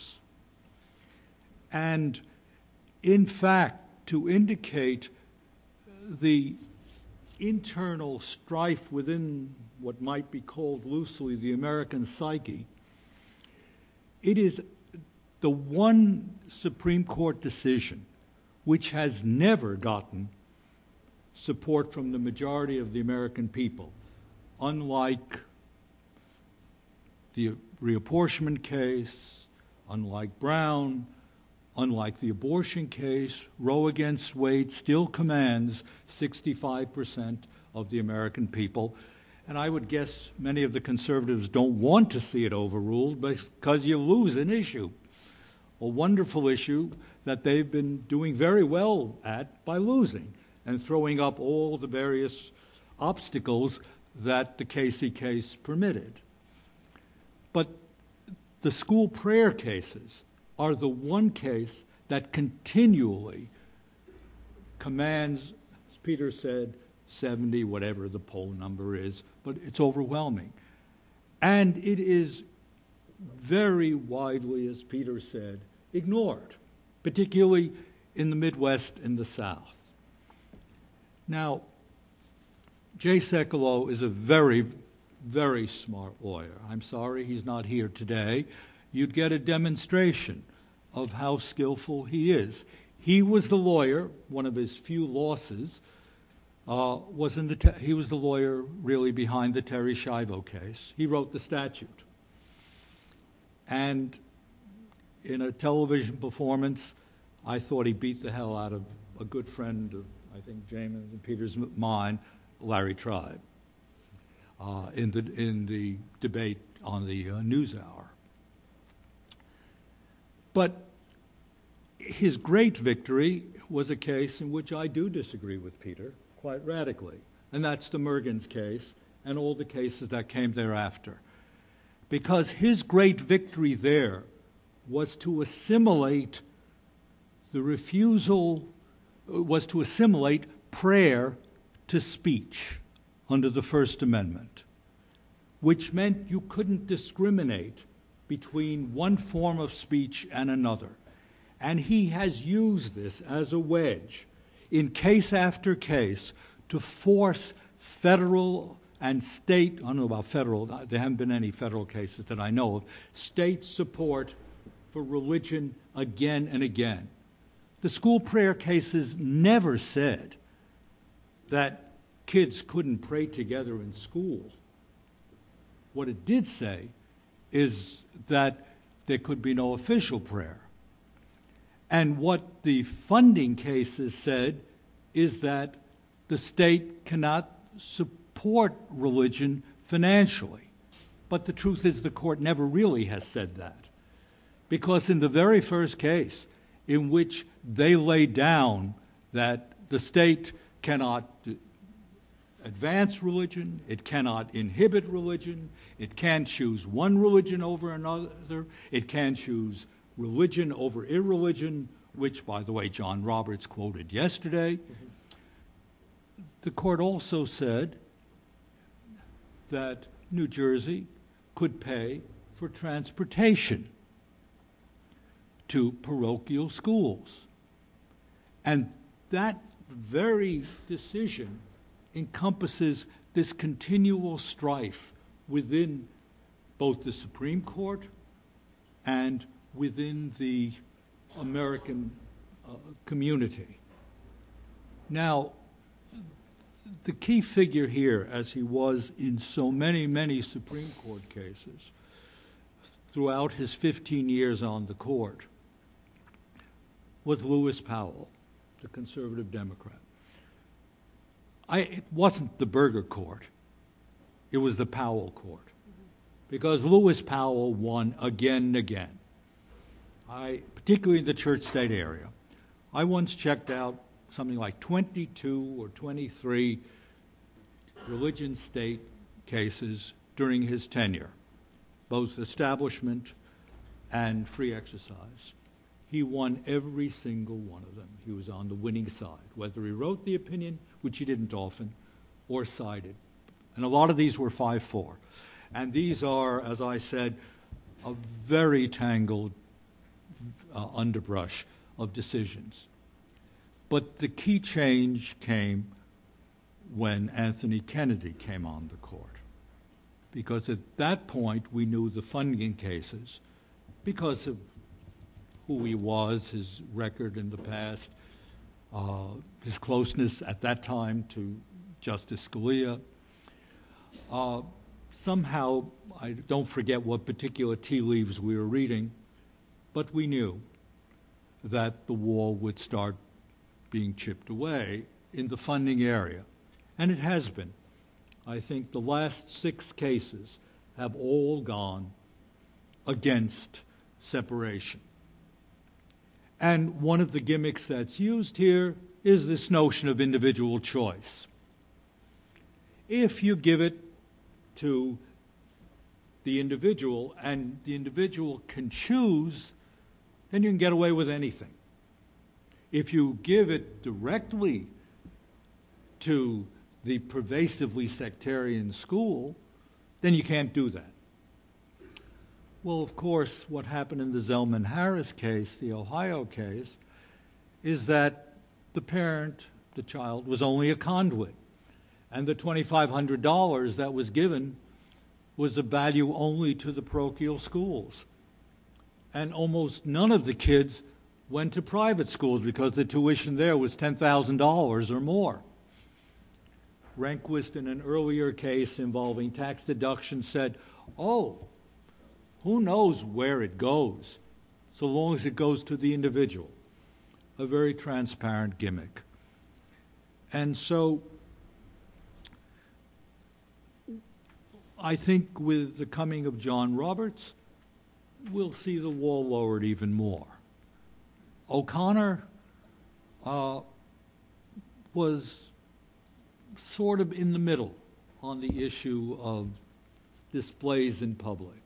Speaker 5: And in fact, to indicate the internal strife within what might be called loosely the American psyche, it is the one Supreme Court decision which has never gotten support from the majority of the American people, unlike the reapportionment case, unlike Brown, unlike the abortion case. Roe against Wade still commands sixty-five percent of the American people. And I would guess many of the conservatives don't want to see it overruled because you lose an issue, a wonderful issue that they've been doing very well at by losing and throwing up all the various obstacles that the Casey case permitted. But the school prayer cases are the one case that continually commands, as Peter said, seventy, whatever the poll number is, but it's overwhelming. And it is very widely, as Peter said, ignored, particularly in the Midwest and the South. Now, Jay Sekulow is a very, very smart lawyer. I'm sorry he's not here today. You'd get a demonstration of how skillful he is. He was the lawyer, one of his few losses, uh, was in the te- he was the lawyer really behind the Terry Schiavo case. He wrote the statute. And in a television performance, I thought he beat the hell out of a good friend of, I think, James and Peter's mine, Larry Tribe, uh, in the in the debate on the uh, NewsHour. But his great victory was a case in which I do disagree with Peter quite radically, and that's the Mergens case and all the cases that came thereafter. Because his great victory there was to assimilate the refusal, was to assimilate prayer to speech under the First Amendment, which meant you couldn't discriminate between one form of speech and another. And he has used this as a wedge in case after case to force federal and state, I don't know about federal, there haven't been any federal cases that I know of, state support for religion again and again. The school prayer cases never said that kids couldn't pray together in school. What it did say is that there could be no official prayer. And what the funding cases said is that the state cannot support religion financially. But the truth is the court never really has said that. Because in the very first case in which they laid down that the state cannot advance religion, it cannot inhibit religion, it can't choose one religion over another, it can choose religion over irreligion, which, by the way, John Roberts quoted yesterday. Mm-hmm. The court also said that New Jersey could pay for transportation to parochial schools. And that very decision encompasses this continual strife within both the Supreme Court and within the American uh, community. Now, the key figure here, as he was in so many, many Supreme Court cases throughout his fifteen years on the court, was Lewis Powell, the conservative Democrat. I, it wasn't the Burger Court. It was the Powell Court. Because Lewis Powell won again and again. I, particularly in the church-state area. I once checked out something like twenty-two or twenty-three religion-state cases during his tenure, both establishment and free exercise. He won every single one of them. He was on the winning side, whether he wrote the opinion, which he didn't often, or sided. And a lot of these were five four. And these are, as I said, a very tangled uh, underbrush of decisions. But the key change came when Anthony Kennedy came on the court. Because at that point we knew the funding cases, because of who he was, his record in the past, uh, his closeness at that time to Justice Scalia. Uh, somehow, I don't forget what particular tea leaves we were reading, but we knew that the wall would start being chipped away in the funding area. And it has been. I think the last six cases have all gone against separation. And one of the gimmicks that's used here is this notion of individual choice. If you give it to the individual, and the individual can choose, then you can get away with anything. If you give it directly to the pervasively sectarian school, then you can't do that. Well, of course, what happened in the Zelman-Harris case, the Ohio case, is that the parent, the child, was only a conduit. And the twenty-five hundred dollars that was given was of value only to the parochial schools. And almost none of the kids went to private schools because the tuition there was ten thousand dollars or more. Rehnquist, in an earlier case involving tax deduction, said, oh, who knows where it goes, so long as it goes to the individual. A very transparent gimmick. And so I think with the coming of John Roberts, we'll see the wall lowered even more. O'Connor uh, was sort of in the middle on the issue of displays in public.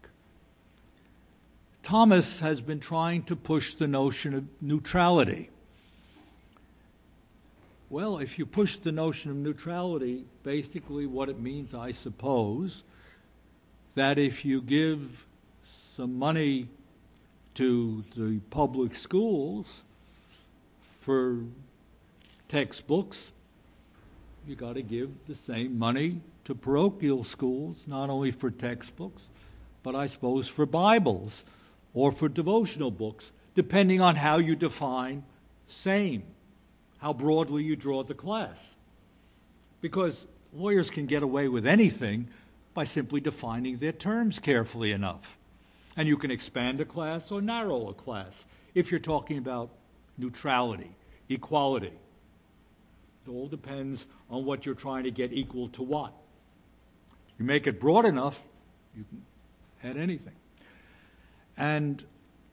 Speaker 5: Thomas has been trying to push the notion of neutrality. Well, if you push the notion of neutrality, basically what it means, I suppose, that if you give some money to the public schools for textbooks, you got to give the same money to parochial schools, not only for textbooks, but I suppose for Bibles or for devotional books, depending on how you define same, how broadly you draw the class. Because lawyers can get away with anything by simply defining their terms carefully enough. And you can expand a class or narrow a class if you're talking about neutrality, equality. It all depends on what you're trying to get equal to what. You make it broad enough, you can add anything. And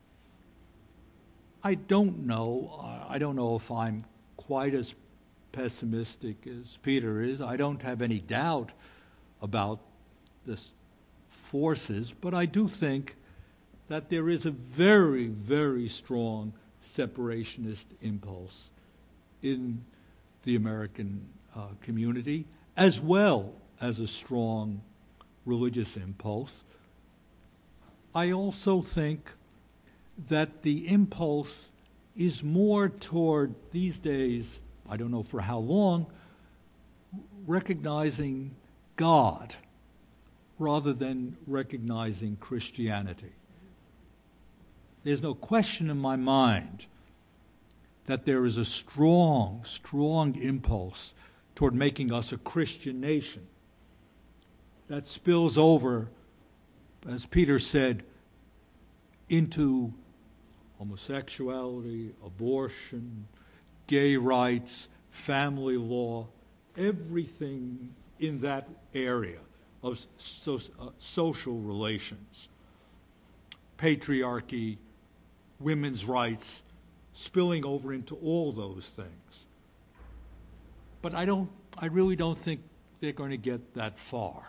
Speaker 5: I don't know, I don't know if I'm quite as pessimistic as Peter is. I don't have any doubt about the forces, but I do think that there is a very, very strong separationist impulse in the American uh, community, as well as a strong religious impulse. I also think that the impulse is more toward, these days, I don't know for how long, recognizing God rather than recognizing Christianity. There's no question in my mind that there is a strong, strong impulse toward making us a Christian nation that spills over, as Peter said, into homosexuality, abortion, gay rights, family law, everything in that area of so, uh, social relations, patriarchy, women's rights, spilling over into all those things. But I don't, I really don't think they're going to get that far.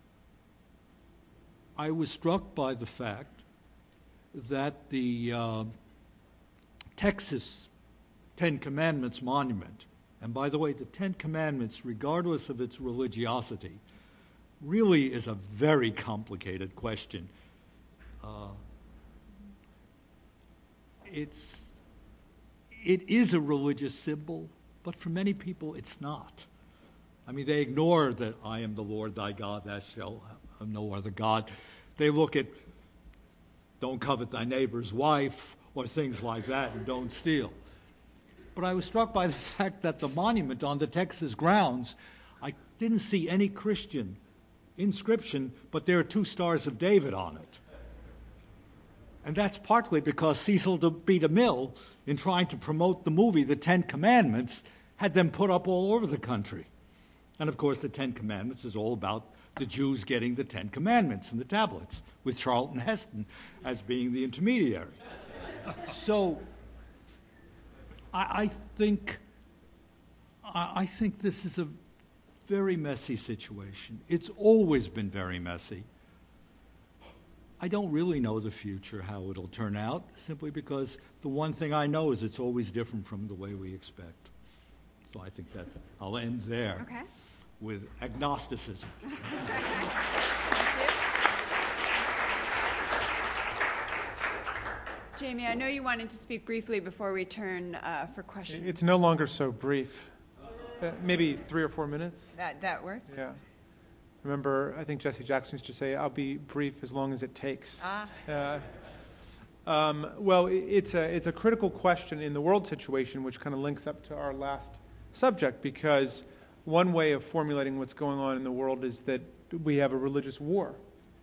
Speaker 5: I was struck by the fact that the uh, Texas Ten Commandments monument, and by the way, the Ten Commandments, regardless of its religiosity, really is a very complicated question. Uh, it's it is a religious symbol, but for many people it's not. I mean, they ignore that I am the Lord thy God, thou shalt have no other God. They look at don't covet thy neighbor's wife or things like that, and don't steal. But I was struck by the fact that the monument on the Texas grounds, I didn't see any Christian inscription, but there are two stars of David on it. And that's partly because Cecil B. DeMille, in trying to promote the movie The Ten Commandments, had them put up all over the country. And of course, the Ten Commandments is all about the Jews getting the Ten Commandments and the tablets, with Charlton Heston as being the intermediary. So, I, I think I, I think this is a very messy situation. It's always been very messy. I don't really know the future, how it'll turn out, simply because the one thing I know is it's always different from the way we expect. So I think that I'll end there
Speaker 2: Okay.
Speaker 5: with agnosticism.
Speaker 2: Jamie, I know you wanted to speak briefly before we turn uh, for questions.
Speaker 4: It's no longer so brief. Uh, maybe three or four minutes.
Speaker 2: That that works?
Speaker 4: Yeah. Remember, I think Jesse Jackson used to say, "I'll be brief as long as it takes."
Speaker 2: Ah.
Speaker 4: Uh, um, well, it, it's a it's a critical question in the world situation, which kind of links up to our last subject, because one way of formulating what's going on in the world is that we have a religious war.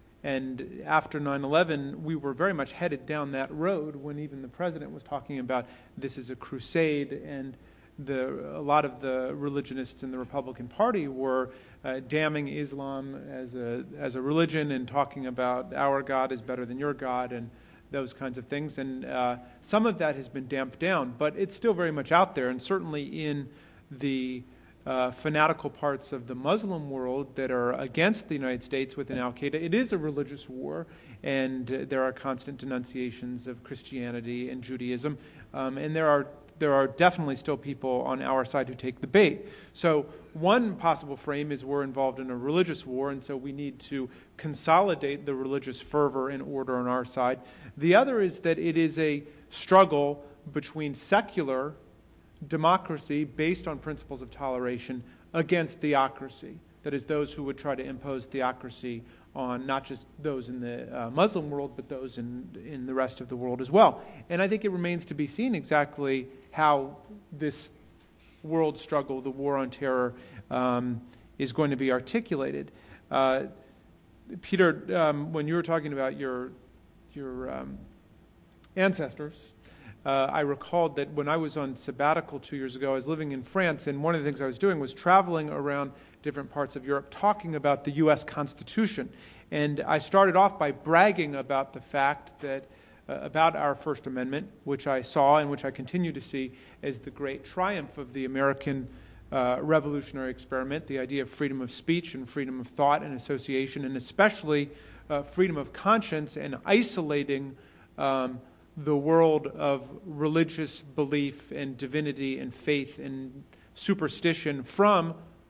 Speaker 4: And after nine eleven, we were very much headed down that road when even the president was talking about this is a crusade, and the, a lot of the religionists in the Republican Party were uh, damning Islam as a as a religion and talking about our God is better than your God and those kinds of things. And uh, some of that has been damped down, but it's still very much out there, and certainly in the Uh, fanatical parts of the Muslim world that are against the United States within Al-Qaeda. It is a religious war, and uh, there are constant denunciations of Christianity and Judaism, um, and there are there are definitely still people on our side who take the bait. So one possible frame is we're involved in a religious war, and so we need to consolidate the religious fervor and order on our side. The other is that it is a struggle between secular democracy based on principles of toleration against theocracy. That is, those who would try to impose theocracy on not just those in the uh, Muslim world, but those in in the rest of the world as well. And I think it remains to be seen exactly how this world struggle, the war on terror, um, is going to be articulated. Uh, Peter, um, when you were talking about your your um, ancestors, Uh, I recalled that when I was on sabbatical two years ago, I was living in France, and one of the things I was doing was traveling around different parts of Europe talking about the U S Constitution. And I started off by bragging about the fact that, uh, about our First Amendment, which I saw and which I continue to see as the great triumph of the American uh, revolutionary experiment, the idea of freedom of speech and freedom of thought and association, and especially uh, freedom of conscience, and isolating um, the world of religious belief and divinity and faith and superstition from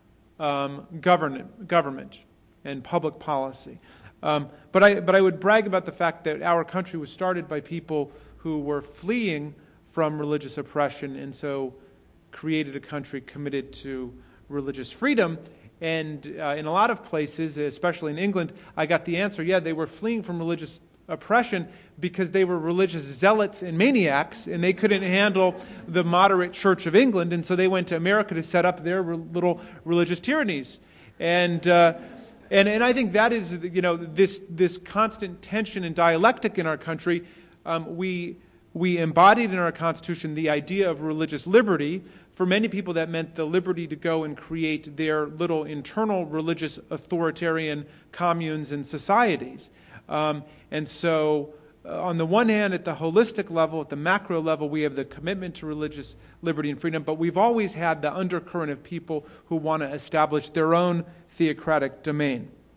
Speaker 4: um, government, government and public policy. Um, but I, but I would brag about the fact that our country was started by people who were fleeing from religious oppression, and so created a country committed to religious freedom. And uh, in a lot of places, especially in England, I got the answer: yeah, they were fleeing from religious oppression because they were religious zealots and maniacs, and they couldn't handle the moderate Church of England, and so they went to America to set up their re- little religious tyrannies. And uh, and and I think that is, you know, this this constant tension and dialectic in our country. Um, we we embodied in our Constitution the idea of religious liberty. For many people, that meant the liberty to go and create their little internal religious authoritarian communes and societies. Um, and so, uh, on the one hand, at the holistic level, at the macro level, we have the commitment to religious liberty and freedom, but we've always had the undercurrent of people who want to establish their own theocratic domain.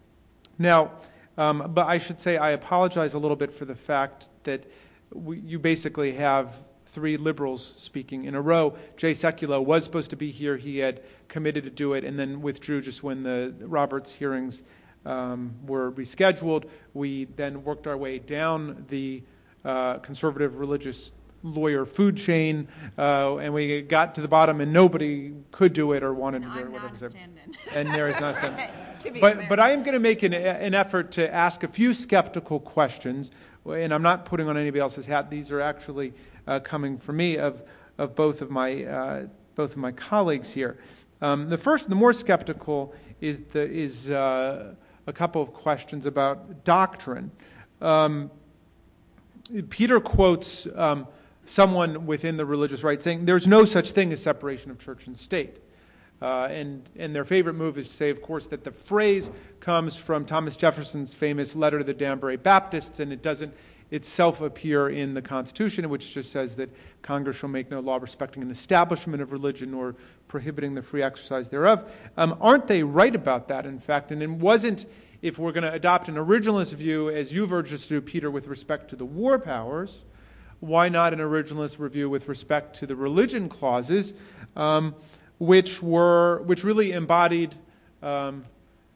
Speaker 4: Now, um, but I should say I apologize a little bit for the fact that we, you basically have three liberals speaking in a row. Jay Sekulow was supposed to be here. He had committed to do it and then withdrew just when the Roberts hearings Um, were rescheduled. We then worked our way down the uh, conservative religious lawyer food chain, uh, and we got to the bottom, and nobody could do it or wanted
Speaker 2: and
Speaker 4: to do
Speaker 2: I'm
Speaker 4: it.
Speaker 2: Not
Speaker 4: whatever.
Speaker 2: a
Speaker 4: and there is not a
Speaker 2: But
Speaker 4: but but I am going to make an, an effort to ask a few skeptical questions, and I'm not putting on anybody else's hat. These are actually uh, coming from me of of both of my uh, both of my colleagues here. Um, the first, the more skeptical, is the is. Uh, a couple of questions about doctrine. Um, Peter quotes um, someone within the religious right saying there's no such thing as separation of church and state. Uh, and, and their favorite move is to say, of course, that the phrase comes from Thomas Jefferson's famous letter to the Danbury Baptists, and it doesn't itself appear in the Constitution, which just says that Congress shall make no law respecting an establishment of religion or prohibiting the free exercise thereof. Um, aren't they right about that, in fact? And it wasn't if we're going to adopt an originalist view, as you've urged us to do, Peter, with respect to the war powers, why not an originalist review with respect to the religion clauses, um, which were which really embodied um,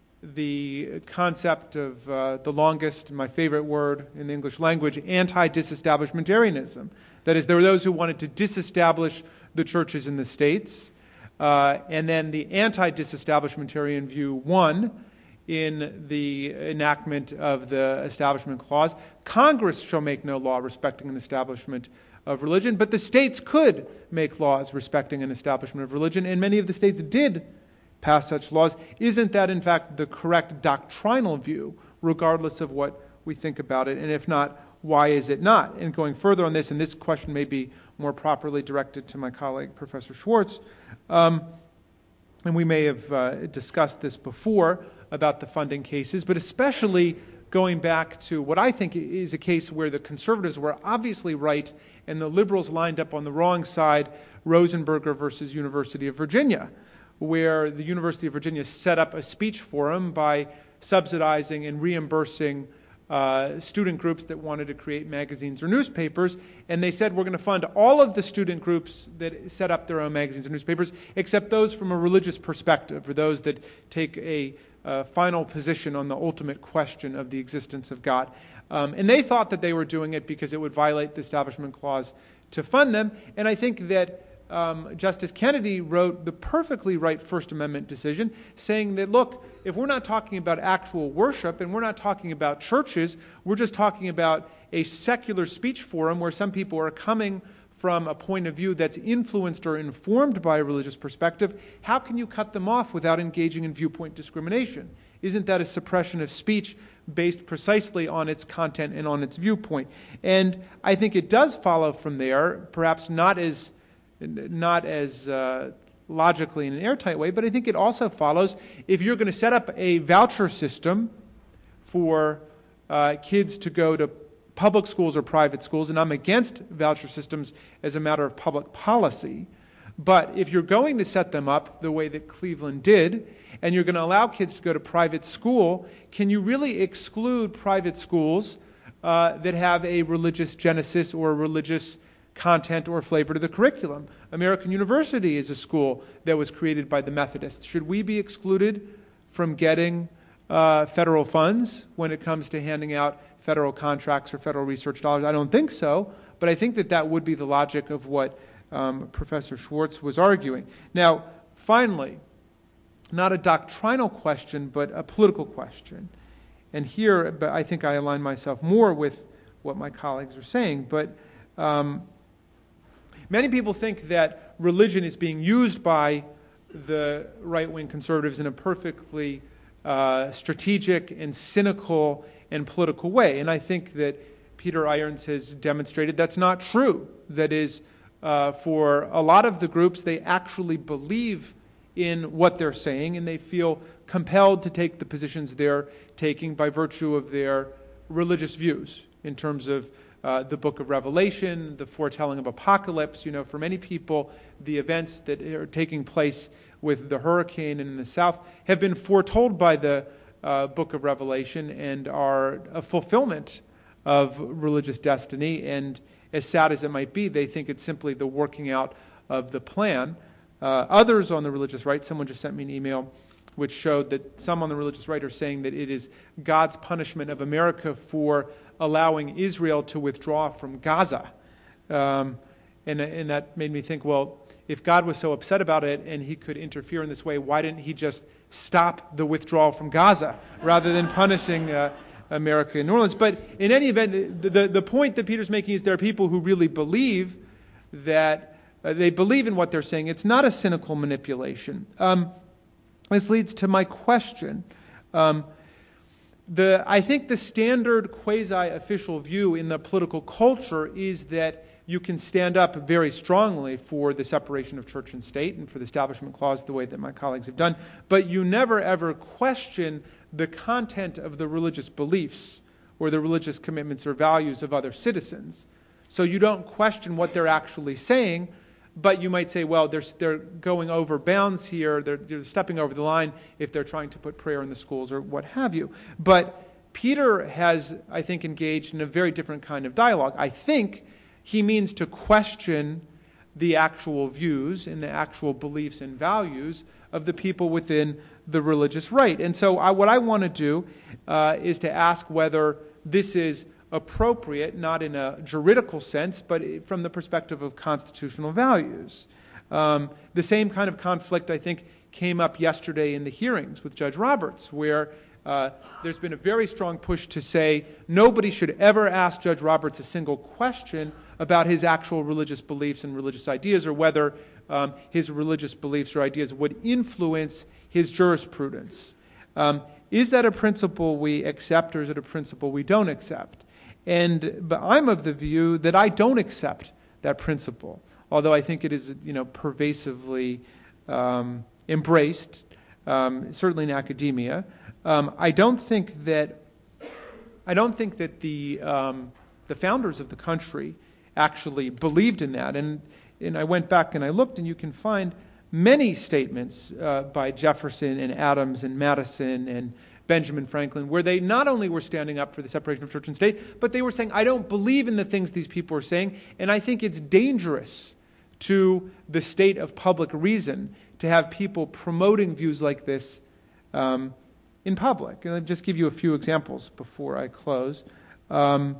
Speaker 4: the concept of uh, the longest, my favorite word in the English language, anti-disestablishmentarianism. That is, there were those who wanted to disestablish the churches in the states, uh, and then the anti-disestablishmentarian view won in the enactment of the Establishment Clause. Congress shall make no law respecting an establishment of religion, but the states could make laws respecting an establishment of religion, and many of the states did pass such laws. Isn't that, in fact, the correct doctrinal view, regardless of what we think about it? And if not, why is it not? And going further on this, and this question may be more properly directed to my colleague, Professor Schwartz, um, and we may have uh, discussed this before about the funding cases, but especially going back to what I think is a case where the conservatives were obviously right and the liberals lined up on the wrong side, Rosenberger versus University of Virginia, where the University of Virginia set up a speech forum by subsidizing and reimbursing uh, student groups that wanted to create magazines or newspapers, and they said, we're going to fund all of the student groups that set up their own magazines or newspapers, except those from a religious perspective, or those that take a uh, final position on the ultimate question of the existence of God. Um, and they thought that they were doing it because it would violate the Establishment Clause to fund them, and I think that Um, Justice Kennedy wrote the perfectly right First Amendment decision saying that, look, if we're not talking about actual worship and we're not talking about churches, we're just talking about a secular speech forum where some people are coming from a point of view that's influenced or informed by a religious perspective, how can you cut them off without engaging in viewpoint discrimination? Isn't that a suppression of speech based precisely on its content and on its viewpoint? And I think it does follow from there, perhaps not as not as uh, logically in an airtight way, but I think it also follows if you're going to set up a voucher system for uh, kids to go to public schools or private schools, and I'm against voucher systems as a matter of public policy, but if you're going to set them up the way that Cleveland did, and you're going to allow kids to go to private school, can you really exclude private schools uh, that have a religious genesis or a religious content or flavor to the curriculum? American University is a school that was created by the Methodists. Should we be excluded from getting uh, federal funds when it comes to handing out federal contracts or federal research dollars? I don't think so, but I think that that would be the logic of what um, Professor Schwartz was arguing. Now, finally, not a doctrinal question, but a political question. And here, but I think I align myself more with what my colleagues are saying, but um, many people think that religion is being used by the right-wing conservatives in a perfectly uh, strategic and cynical and political way. And I think that Peter Irons has demonstrated that's not true. That is, uh, for a lot of the groups, they actually believe in what they're saying, and they feel compelled to take the positions they're taking by virtue of their religious views in terms of Uh, the book of Revelation, the foretelling of apocalypse. You know, for many people, the events that are taking place with the hurricane in the south have been foretold by the uh, book of Revelation and are a fulfillment of religious destiny. And as sad as it might be, they think it's simply the working out of the plan. Uh, others on the religious right, someone just sent me an email which showed that some on the religious right are saying that it is God's punishment of America for allowing Israel to withdraw from Gaza. Um, and, and that made me think, well, if God was so upset about it and he could interfere in this way, why didn't he just stop the withdrawal from Gaza rather than punishing uh, America and New Orleans? But in any event, the, the, the point that Peter's making is there are people who really believe that uh, they believe in what they're saying. It's not a cynical manipulation. Um, this leads to my question. Um, The, I think the standard quasi-official view in the political culture is that you can stand up very strongly for the separation of church and state and for the Establishment Clause the way that my colleagues have done, but you never ever question the content of the religious beliefs or the religious commitments or values of other citizens. So you don't question what they're actually saying, but you might say, well, they're, they're going over bounds here, they're, they're stepping over the line if they're trying to put prayer in the schools or what have you. But Peter has, I think, engaged in a very different kind of dialogue. I think he means to question the actual views and the actual beliefs and values of the people within the religious right. And so I, what I want to do uh, is to ask whether this is appropriate, not in a juridical sense, but from the perspective of constitutional values. Um, the same kind of conflict, I think, came up yesterday in the hearings with Judge Roberts, where uh, there's been a very strong push to say nobody should ever ask Judge Roberts a single question about his actual religious beliefs and religious ideas, or whether um, his religious beliefs or ideas would influence his jurisprudence. Um, is that a principle we accept, or is it a principle we don't accept? And but I'm of the view that I don't accept that principle, although I think it is, you know, pervasively um, embraced, um, certainly in academia. Um, I don't think that I don't think that the um, the founders of the country actually believed in that. And and I went back and I looked, and you can find many statements uh, by Jefferson and Adams and Madison and Benjamin Franklin, where they not only were standing up for the separation of church and state, but they were saying, I don't believe in the things these people are saying, and I think it's dangerous to the state of public reason to have people promoting views like this um, in public. And I'll just give you a few examples before I close. Um,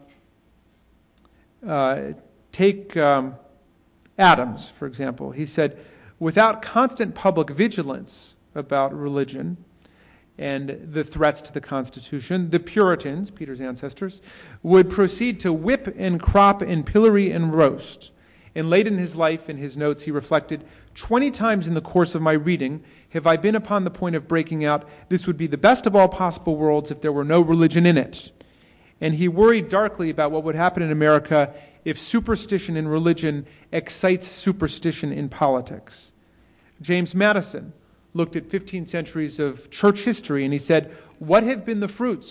Speaker 4: uh, take um, Adams, for example. He said, without constant public vigilance about religion and the threats to the Constitution, the Puritans, Peter's ancestors, would proceed to whip and crop and pillory and roast. And late in his life, in his notes, he reflected, twenty times in the course of my reading have I been upon the point of breaking out, this would be the best of all possible worlds if there were no religion in it. And he worried darkly about what would happen in America if superstition in religion excites superstition in politics. James Madison looked at fifteen centuries of church history, and he said, what have been the fruits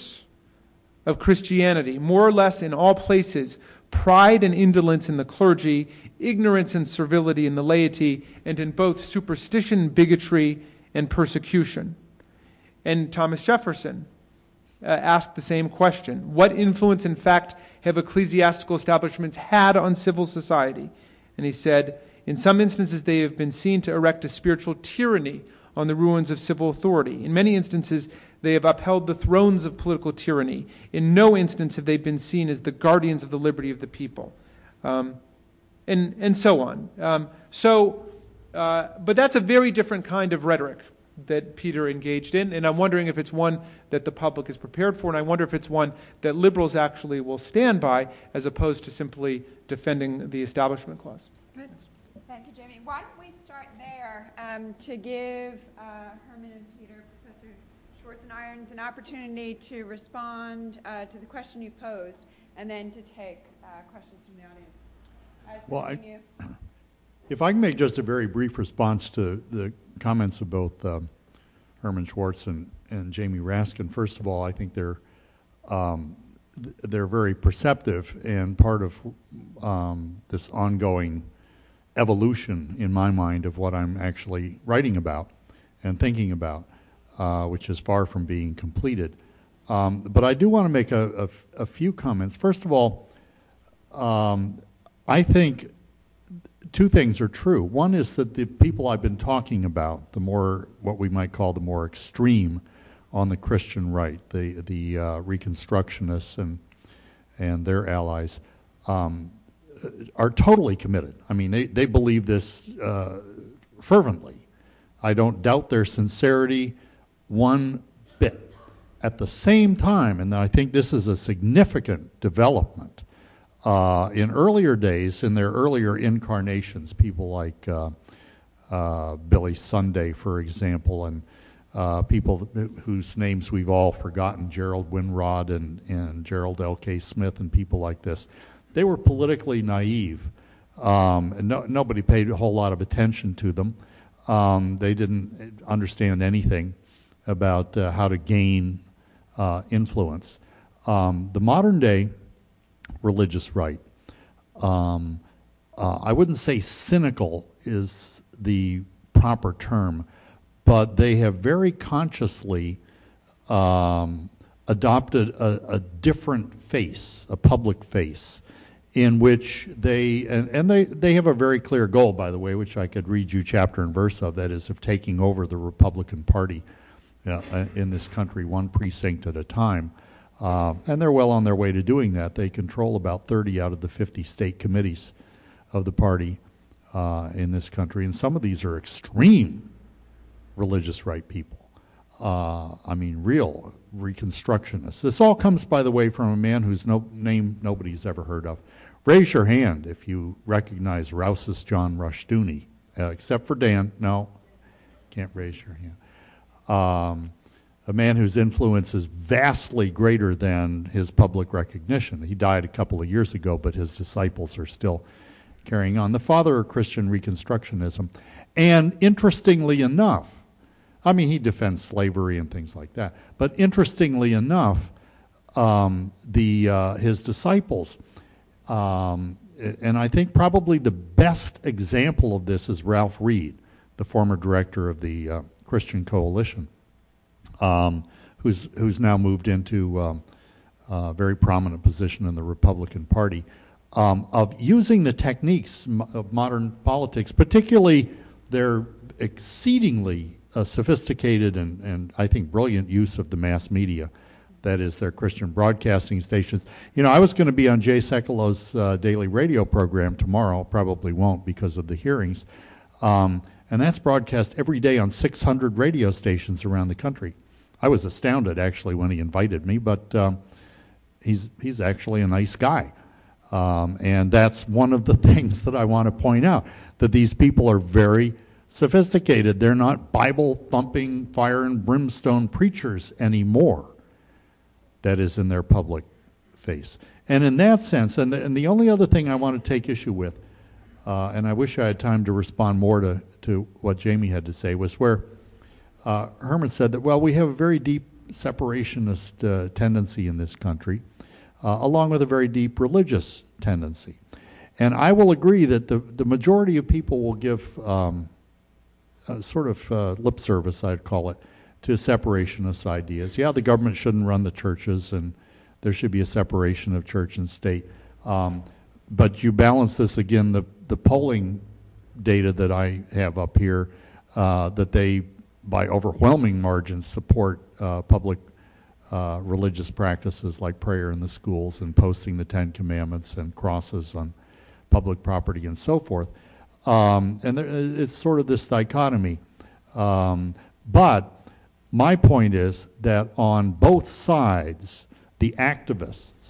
Speaker 4: of Christianity? More or less in all places, pride and indolence in the clergy, ignorance and servility in the laity, and in both superstition, bigotry, and persecution. And Thomas Jefferson uh, asked the same question. What influence, in fact, have ecclesiastical establishments had on civil society? And he said, in some instances they have been seen to erect a spiritual tyranny on the ruins of civil authority. In many instances, they have upheld the thrones of political tyranny. In no instance have they been seen as the guardians of the liberty of the people. Um, and, and so on. Um, so, uh, but that's a very different kind of rhetoric that Peter engaged in, and I'm wondering if it's one that the public is prepared for, and I wonder if it's one that liberals actually will stand by, as opposed to simply defending the Establishment Clause.
Speaker 2: Good. Thank you, Jamie. Why don't we start there um, to give uh, Herman and Peter, Professor Schwartz-Irons, an opportunity to respond uh, to the question you posed, and then to take uh, questions from the audience. Uh,
Speaker 3: well, I,
Speaker 2: you.
Speaker 3: if I can make just a very brief response to the comments of both uh, Herman Schwartz and, and Jamie Raskin. First of all, I think they're um, th- they're very perceptive and part of um, this ongoing evolution, in my mind, of what I'm actually writing about and thinking about, uh, which is far from being completed. Um, but I do want to make a, a, a few comments. First of all, um, I think two things are true. One is that the people I've been talking about, the more, what we might call the more extreme on the Christian right, the the uh, Reconstructionists and and their allies, um, are totally committed. I mean, they, they believe this uh, fervently. I don't doubt their sincerity one bit. At the same time, and I think this is a significant development, uh, in earlier days, in their earlier incarnations, people like uh, uh, Billy Sunday, for example, and uh, people whose names we've all forgotten, Gerald Winrod and, and Gerald L K Smith and people like this, they were politically naive. Um, and no, nobody paid a whole lot of attention to them. Um, they didn't understand anything about uh, how to gain uh, influence. Um, the modern day religious right, um, uh, I wouldn't say cynical is the proper term, but they have very consciously um, adopted a, a different face, a public face, in which they, and, and they, they have a very clear goal, by the way, which I could read you chapter and verse of, that is of taking over the Republican Party uh, in this country, one precinct at a time. Uh, and they're well on their way to doing that. They control about thirty out of the fifty state committees of the party uh, in this country, and some of these are extreme religious right people. Uh, I mean, real Reconstructionists. This all comes, by the way, from a man whose no, name nobody's ever heard of. Raise your hand if you recognize Rouse's John Rushdoony, uh, except for Dan. No, can't raise your hand. Um, a man whose influence is vastly greater than his public recognition. He died a couple of years ago, but his disciples are still carrying on. The father of Christian Reconstructionism. And interestingly enough, I mean, he defends slavery and things like that, but interestingly enough, um, the uh, his disciples, um, and I think probably the best example of this is Ralph Reed, the former director of the uh, Christian Coalition. Um, who's who's now moved into um, a very prominent position in the Republican Party, um, of using the techniques of modern politics, particularly their exceedingly uh, sophisticated and, and I think brilliant use of the mass media, that is their Christian broadcasting stations. You know, I was going to be on Jay Sekulow's uh, daily radio program tomorrow, probably won't because of the hearings, um, and that's broadcast every day on six hundred radio stations around the country. I was astounded, actually, when he invited me, but um, he's he's actually a nice guy. Um, and that's one of the things that I want to point out, that these people are very sophisticated. They're not Bible-thumping, fire and brimstone preachers anymore, that is in their public face. And in that sense, and the, and the only other thing I want to take issue with, uh, and I wish I had time to respond more to, to what Jamie had to say, was where Uh, Herman said that, well, we have a very deep separationist uh, tendency in this country, uh, along with a very deep religious tendency. And I will agree that the, the majority of people will give um, a sort of uh, lip service, I'd call it, to separationist ideas. Yeah, the government shouldn't run the churches, and there should be a separation of church and state. Um, but you balance this again, the, the polling data that I have up here, uh, that they by overwhelming margins, support uh, public uh, religious practices like prayer in the schools and posting the Ten Commandments and crosses on public property and so forth. Um, and there, it's sort of this dichotomy. Um, but my point is that on both sides, the activists,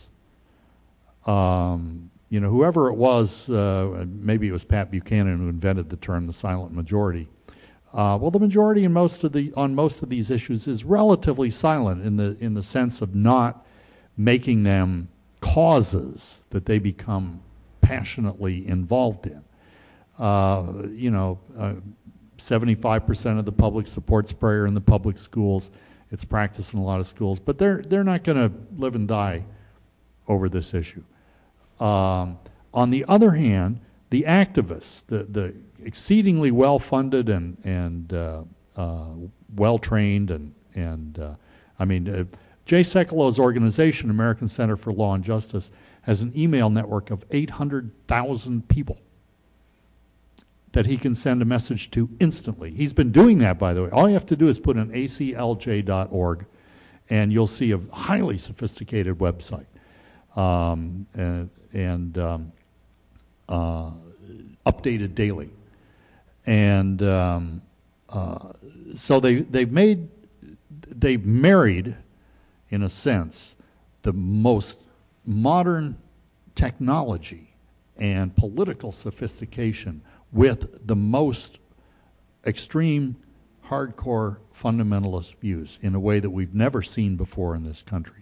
Speaker 3: um, you know, whoever it was, uh, maybe it was Pat Buchanan who invented the term the silent majority. Uh, well, the majority in most of the on most of these issues is relatively silent in the in the sense of not making them causes that they become passionately involved in. Uh, you know, uh, seventy-five percent of the public supports prayer in the public schools. It's practiced in a lot of schools, but they're they're not going to live and die over this issue. Um, on the other hand, the activists, the the exceedingly well-funded and and uh, uh, well-trained and and uh, I mean, uh, Jay Sekulow's organization, American Center for Law and Justice, has an email network of eight hundred thousand people that he can send a message to instantly. He's been doing that, by the way. All you have to do is put in A C L J dot org, and you'll see a highly sophisticated website. Um, and and um, uh, updated daily. And um, uh, so they, they've made, they've married, in a sense, the most modern technology and political sophistication with the most extreme, hardcore fundamentalist views in a way that we've never seen before in this country.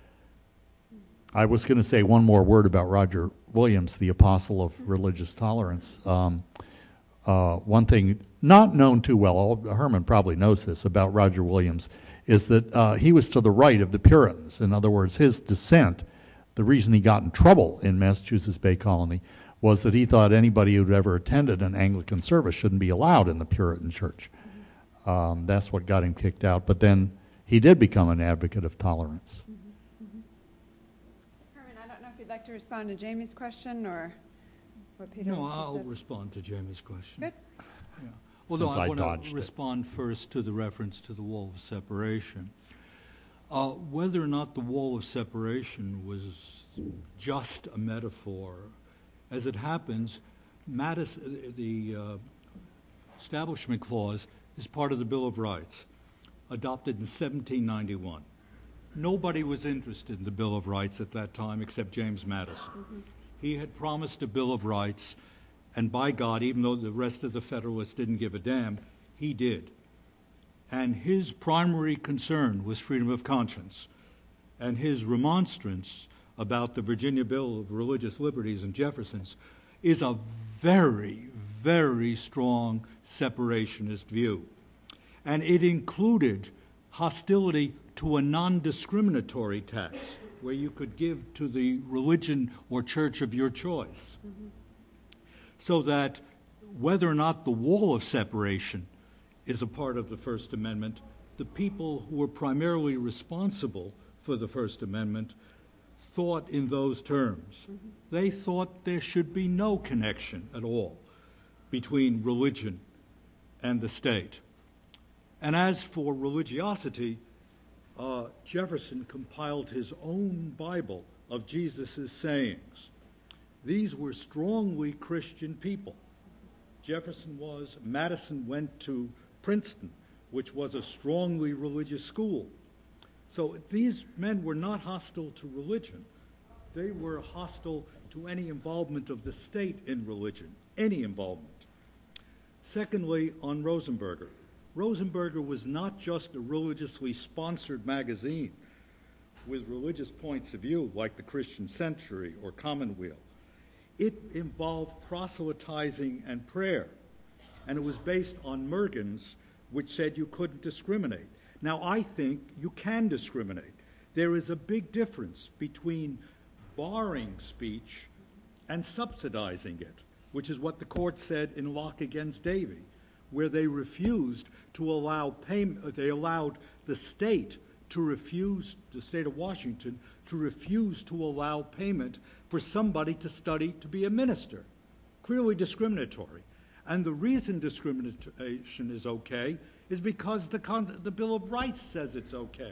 Speaker 3: I was going to say one more word about Roger Williams, the apostle of religious tolerance. Um, uh, one thing not known too well, Herman probably knows this, about Roger Williams, is that uh, he was to the right of the Puritans. In other words, his dissent, the reason he got in trouble in Massachusetts Bay Colony, was that he thought anybody who'd ever attended an Anglican service shouldn't be allowed in the Puritan church. Mm-hmm. Um, that's what got him kicked out. But then he did become an advocate of tolerance.
Speaker 2: Mm-hmm. Mm-hmm. Herman, I don't know if you'd like to respond to Jamie's question or what Peter
Speaker 5: No, I'll
Speaker 2: said.
Speaker 5: respond to Jamie's question.
Speaker 2: Good.
Speaker 5: Yeah. Although
Speaker 3: Since I
Speaker 5: I want
Speaker 3: dodged
Speaker 5: to
Speaker 3: it.
Speaker 5: respond first to the reference to the wall of separation. Uh, whether or not the wall of separation was just a metaphor, as it happens, Madison, the uh, Establishment Clause is part of the Bill of Rights, adopted in seventeen ninety-one. Nobody was interested in the Bill of Rights at that time except James Madison. Mm-hmm. He had promised a Bill of Rights, and by God, even though the rest of the Federalists didn't give a damn, he did. And his primary concern was freedom of conscience. And his remonstrance about the Virginia Bill of Religious Liberties and Jefferson's is a very, very strong separationist view. And it included hostility to a non-discriminatory tax, where you could give to the religion or church of your choice. Mm-hmm. So that whether or not the wall of separation is a part of the First Amendment, the people who were primarily responsible for the First Amendment thought in those terms. Mm-hmm. They thought there should be no connection at all between religion and the state. And as for religiosity, uh, Jefferson compiled his own Bible of Jesus' sayings. These were strongly Christian people. Jefferson was, Madison went to Princeton, which was a strongly religious school. So these men were not hostile to religion. They were hostile to any involvement of the state in religion, any involvement. Secondly, on Rosenberger. Rosenberger was not just a religiously sponsored magazine with religious points of view like the Christian Century or Commonweal. It involved proselytizing and prayer, and it was based on Mergens, which said you couldn't discriminate. Now, I think you can discriminate. There is a big difference between barring speech and subsidizing it, which is what the court said in Locke against Davey, where they refused to allow payment, they allowed the state to refuse, the state of Washington, to refuse to allow payment for somebody to study to be a minister. Clearly discriminatory. And the reason discrimination is okay is because the, con- the Bill of Rights says it's okay.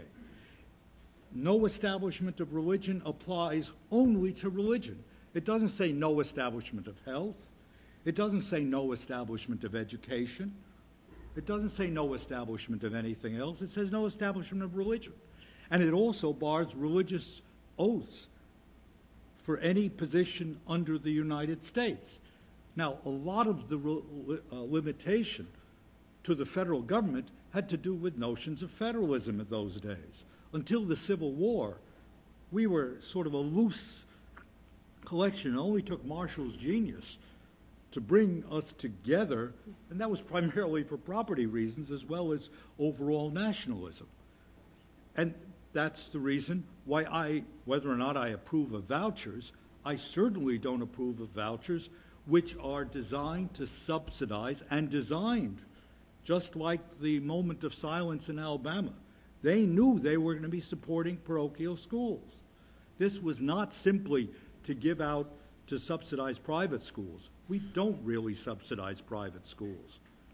Speaker 5: No establishment of religion applies only to religion. It doesn't say no establishment of health. It doesn't say no establishment of education. It doesn't say no establishment of anything else. It says no establishment of religion. And it also bars religious oaths for any position under the United States. Now, a lot of the re- uh, limitation to the federal government had to do with notions of federalism in those days. Until the Civil War, we were sort of a loose collection. It only took Marshall's genius to bring us together, and that was primarily for property reasons as well as overall nationalism. And that's the reason why I, whether or not I approve of vouchers, I certainly don't approve of vouchers which are designed to subsidize and designed, just like the moment of silence in Alabama. They knew they were going to be supporting parochial schools. This was not simply to give out to subsidize private schools. We don't really subsidize private schools.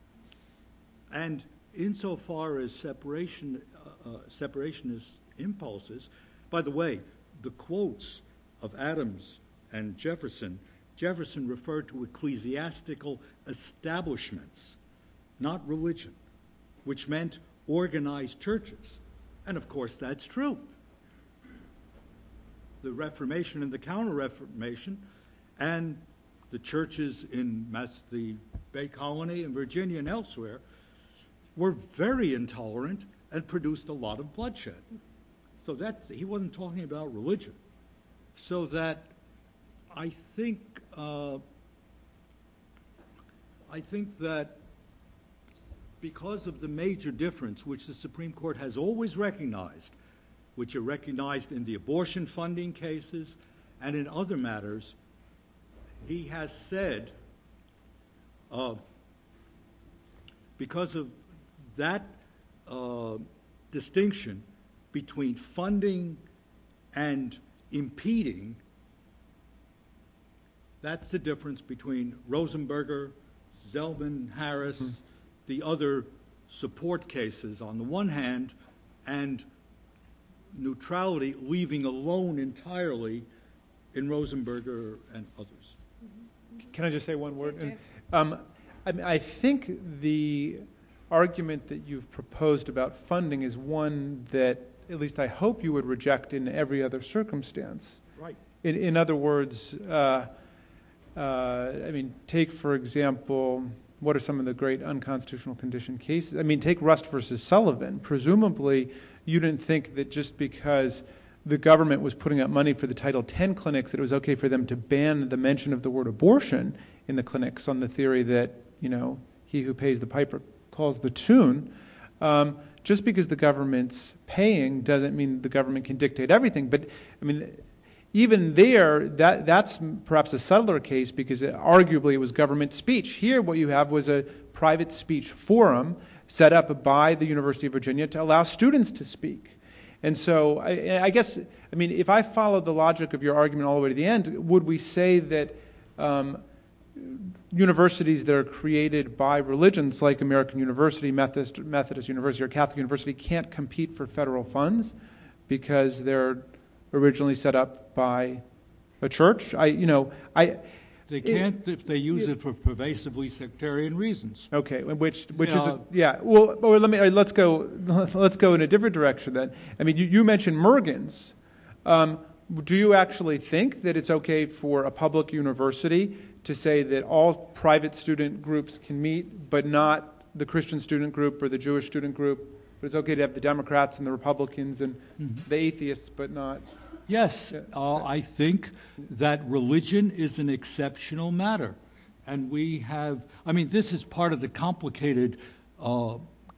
Speaker 5: And insofar as separation, uh, uh, separationist impulses, by the way, the quotes of Adams and Jefferson, Jefferson referred to ecclesiastical establishments, not religion, which meant organized churches. And of course that's true. The Reformation and the Counter-Reformation and the churches in Mass, the Bay Colony and Virginia and elsewhere were very intolerant and produced a lot of bloodshed. So that's, he wasn't talking about religion. So that I think uh, I think that because of the major difference which the Supreme Court has always recognized, which are recognized in the abortion funding cases and in other matters, he has said, uh, because of that uh, distinction between funding and impeding, that's the difference between Rosenberger, Zelman, Harris, mm-hmm. the other support cases on the one hand, and neutrality leaving alone entirely in Rosenberger and others.
Speaker 4: Can I just say one word? And, um, I, mean, I think the argument that you've proposed about funding is one that at least I hope you would reject in every other circumstance.
Speaker 5: Right.
Speaker 4: In, in other words, uh, uh, I mean, take, for example, what are some of the great unconstitutional condition cases? I mean, take Rust versus Sullivan. Presumably, you didn't think that just because the government was putting up money for the Title ten clinics that it was okay for them to ban the mention of the word abortion in the clinics on the theory that, you know, he who pays the piper calls the tune. Um, just because the government's paying doesn't mean the government can dictate everything. But, I mean, even there, that that's perhaps a subtler case because it, arguably it was government speech. Here what you have was a private speech forum set up by the University of Virginia to allow students to speak. And so I, I guess, I mean, if I followed the logic of your argument all the way to the end, would we say that um, universities that are created by religions like American University, Methodist, Methodist University, or Catholic University can't compete for federal funds because they're originally set up by a church? I, you know, I...
Speaker 5: They can't it, if they use it, it for pervasively sectarian reasons.
Speaker 4: Okay, which which
Speaker 5: you
Speaker 4: is
Speaker 5: know,
Speaker 4: a, yeah. Well, well, let me let's go let's go in a different direction then. I mean, you, you mentioned Mergens. Um, do you actually think that it's okay for a public university to say that all private student groups can meet, but not the Christian student group or the Jewish student group? But it's okay to have the Democrats and the Republicans and mm-hmm. the atheists, but not.
Speaker 5: Yes, uh, I think that religion is an exceptional matter. And we have, I mean, this is part of the complicated, uh,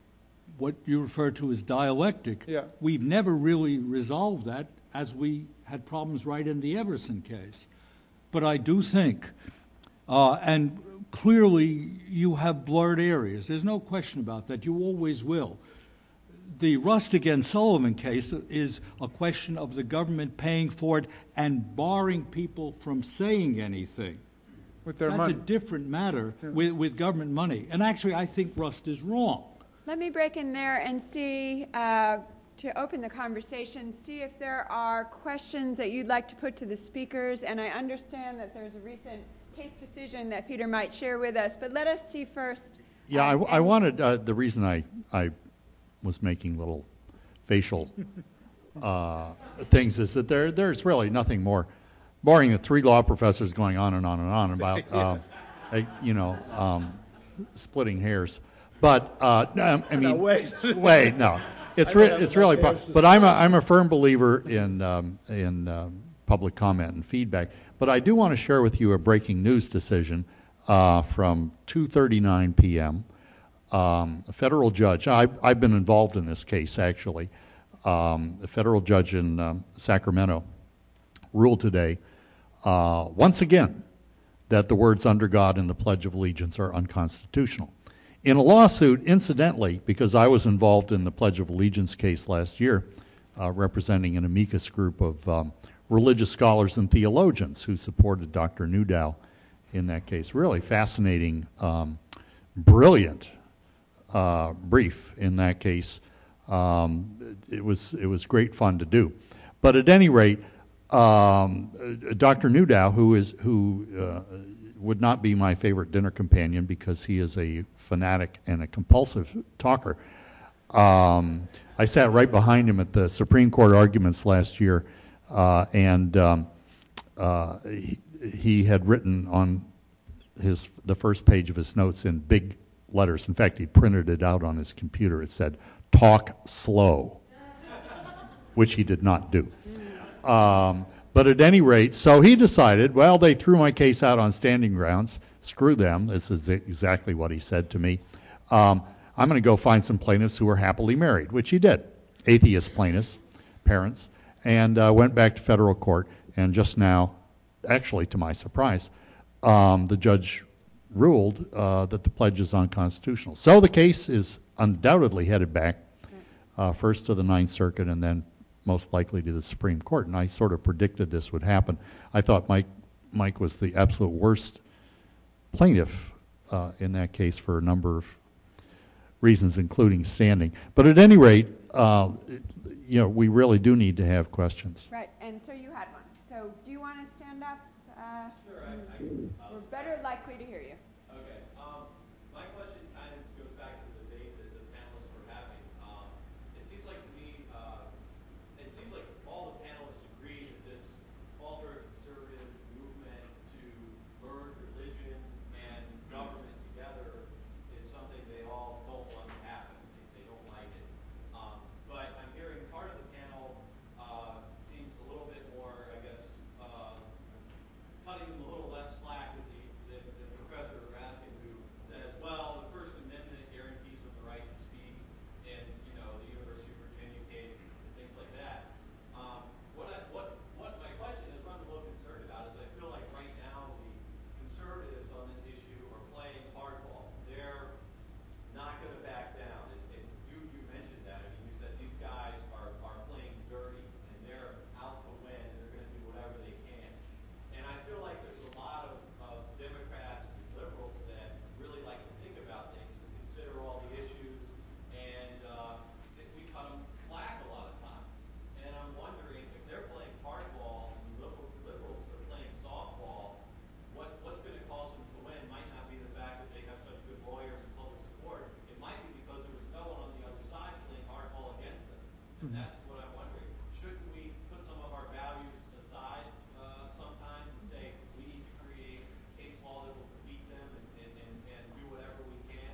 Speaker 5: what you refer to as dialectic.
Speaker 4: Yeah.
Speaker 5: We've never really resolved that, as we had problems right in the Everson case. But I do think, uh, and clearly you have blurred areas. There's no question about that. You always will. The Rust against Sullivan case is a question of the government paying for it and barring people from saying anything.
Speaker 4: With their
Speaker 5: That's
Speaker 4: money.
Speaker 5: a different matter
Speaker 4: yeah.
Speaker 5: with, with government money. And actually, I think Rust is wrong.
Speaker 2: Let me break in there and see, uh, to open the conversation, see if there are questions that you'd like to put to the speakers. And I understand that there's a recent case decision that Peter might share with us. But let us see first.
Speaker 3: Yeah,
Speaker 2: um,
Speaker 3: I, I wanted, uh, the reason I... I was making little facial uh, things is that there there's really nothing more boring than three law professors going on and on and on about uh, a, you know um, splitting hairs. But uh, I mean,
Speaker 4: no, wait,
Speaker 3: wait, no, it's re- it's really. Pro- but I'm a I'm a firm believer in um, in um, public comment and feedback. But I do want to share with you a breaking news decision uh, from two thirty-nine p.m. Um, a federal judge, I've, I've been involved in this case actually, um, a federal judge in um, Sacramento ruled today, uh, once again, that the words under God in the Pledge of Allegiance are unconstitutional. In a lawsuit, incidentally, because I was involved in the Pledge of Allegiance case last year, uh, representing an amicus group of um, religious scholars and theologians who supported Doctor Newdow in that case. Really fascinating, um, brilliant Uh, brief in that case. Um, it was it was great fun to do, but at any rate, um, Doctor Newdow, who is who uh, would not be my favorite dinner companion because he is a fanatic and a compulsive talker. Um, I sat right behind him at the Supreme Court arguments last year, uh, and um, uh, he, he had written on his the first page of his notes in big letters. In fact, he printed it out on his computer. It said, "Talk slow," which he did not do. Um, but at any rate, so he decided, well, they threw my case out on standing grounds. Screw them. This is exactly what he said to me. Um, I'm going to go find some plaintiffs who are happily married, which he did. Atheist plaintiffs, parents, and uh, went back to federal court. And just now, actually to my surprise, um, the judge ruled uh, that the pledge is unconstitutional. So the case is undoubtedly headed back, uh, first to the Ninth Circuit and then most likely to the Supreme Court. And I sort of predicted this would happen. I thought Mike Mike was the absolute worst plaintiff uh, in that case for a number of reasons, including standing. But at any rate, uh, you know, we really do need to have questions.
Speaker 2: Right, and so you had one. So do you want to stand up? Uh,
Speaker 6: sure, I, I can.
Speaker 2: We're better likely to hear you.
Speaker 6: Okay. Um, my question kind of goes back to the debate that the panelists were having. Um, it seems like to me, uh, it seems like all the panelists agree that this ultra-conservative movement to merge religion and government together is something they all don't want to happen. They, they don't like it. Um, but I'm hearing part of the panel uh, seems a little bit more, I guess, uh, cutting them a little less slack with the, the, the Professor Raskin, who says, well, the First Amendment guarantees them the right to speak in, you know, the University of Virginia case and things like that. Um, what, I, what, what my question is, what I'm a little concerned about is I feel like right now the conservatives on this issue are playing hardball. They're not going to back down. And, and you, you mentioned that. I mean, you said these guys are, are playing dirty and they're out to win and they're going to do whatever they can. And I feel like there's a lot of, of Democrats and liberals that really like to think about things and consider all the issues, and uh, we cut them slack a lot of times. And I'm wondering if they're playing hardball and liberals, liberals are playing softball, what, what's going to cause them to win might not be the fact that they have such good lawyers and public support. It might be because there was no one on the other side playing hardball against them. And
Speaker 4: Mhm.
Speaker 6: that's what I'm wondering. Shouldn't we put some of our values aside uh, sometimes and say we need to create case law that will defeat them and, and, and, and do whatever we can?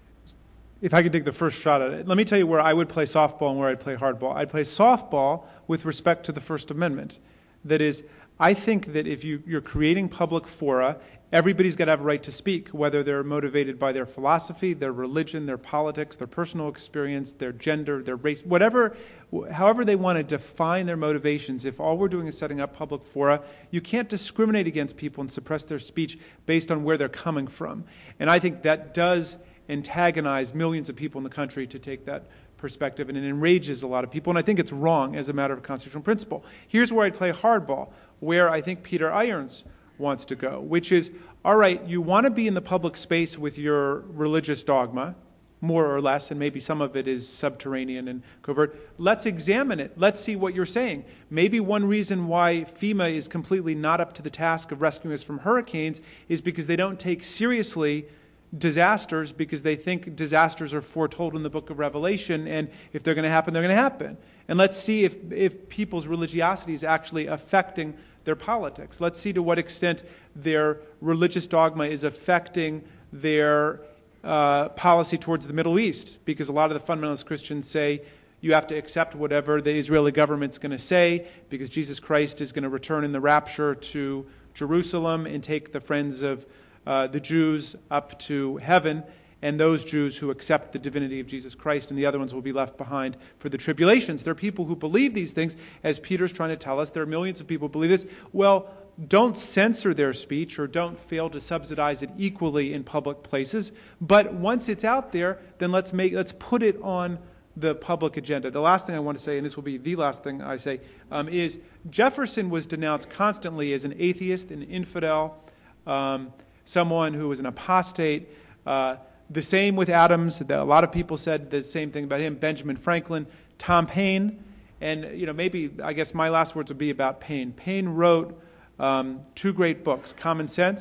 Speaker 4: If I could take the first shot at it, let me tell you where I would play softball and where I'd play hardball. I'd play softball with respect to the First Amendment. That is, I think that if you, you're creating public fora, everybody's got to have a right to speak, whether they're motivated by their philosophy, their religion, their politics, their personal experience, their gender, their race, whatever, however they want to define their motivations. If all we're doing is setting up public fora, you can't discriminate against people and suppress their speech based on where they're coming from. And I think that does antagonize millions of people in the country to take that perspective, and it enrages a lot of people, and I think it's wrong as a matter of constitutional principle. Here's where I'd play hardball, where I think Peter Irons wants to go, which is, all right, you want to be in the public space with your religious dogma, more or less, and maybe some of it is subterranean and covert. Let's examine it. Let's see what you're saying. Maybe one reason why FEMA is completely not up to the task of rescuing us from hurricanes is because they don't take seriously disasters, because they think disasters are foretold in the book of Revelation, and if they're going to happen, they're going to happen. And let's see if, if people's religiosity is actually affecting their politics. Let's see to what extent their religious dogma is affecting their uh, policy towards the Middle East, because a lot of the fundamentalist Christians say you have to accept whatever the Israeli government's going to say, because Jesus Christ is going to return in the rapture to Jerusalem and take the friends of uh, the Jews up to heaven, and those Jews who accept the divinity of Jesus Christ, and the other ones will be left behind for the tribulations. There are people who believe these things, as Peter's trying to tell us. There are millions of people who believe this. Well, don't censor their speech, or don't fail to subsidize it equally in public places. But once it's out there, then let's make let's put it on the public agenda. The last thing I want to say, and this will be the last thing I say, um, is Jefferson was denounced constantly as an atheist, an infidel, um, someone who was an apostate. Uh, the same with Adams. A lot of people said the same thing about him. Benjamin Franklin, Tom Paine, and you know maybe I guess my last words would be about Paine. Paine wrote um, two great books: Common Sense,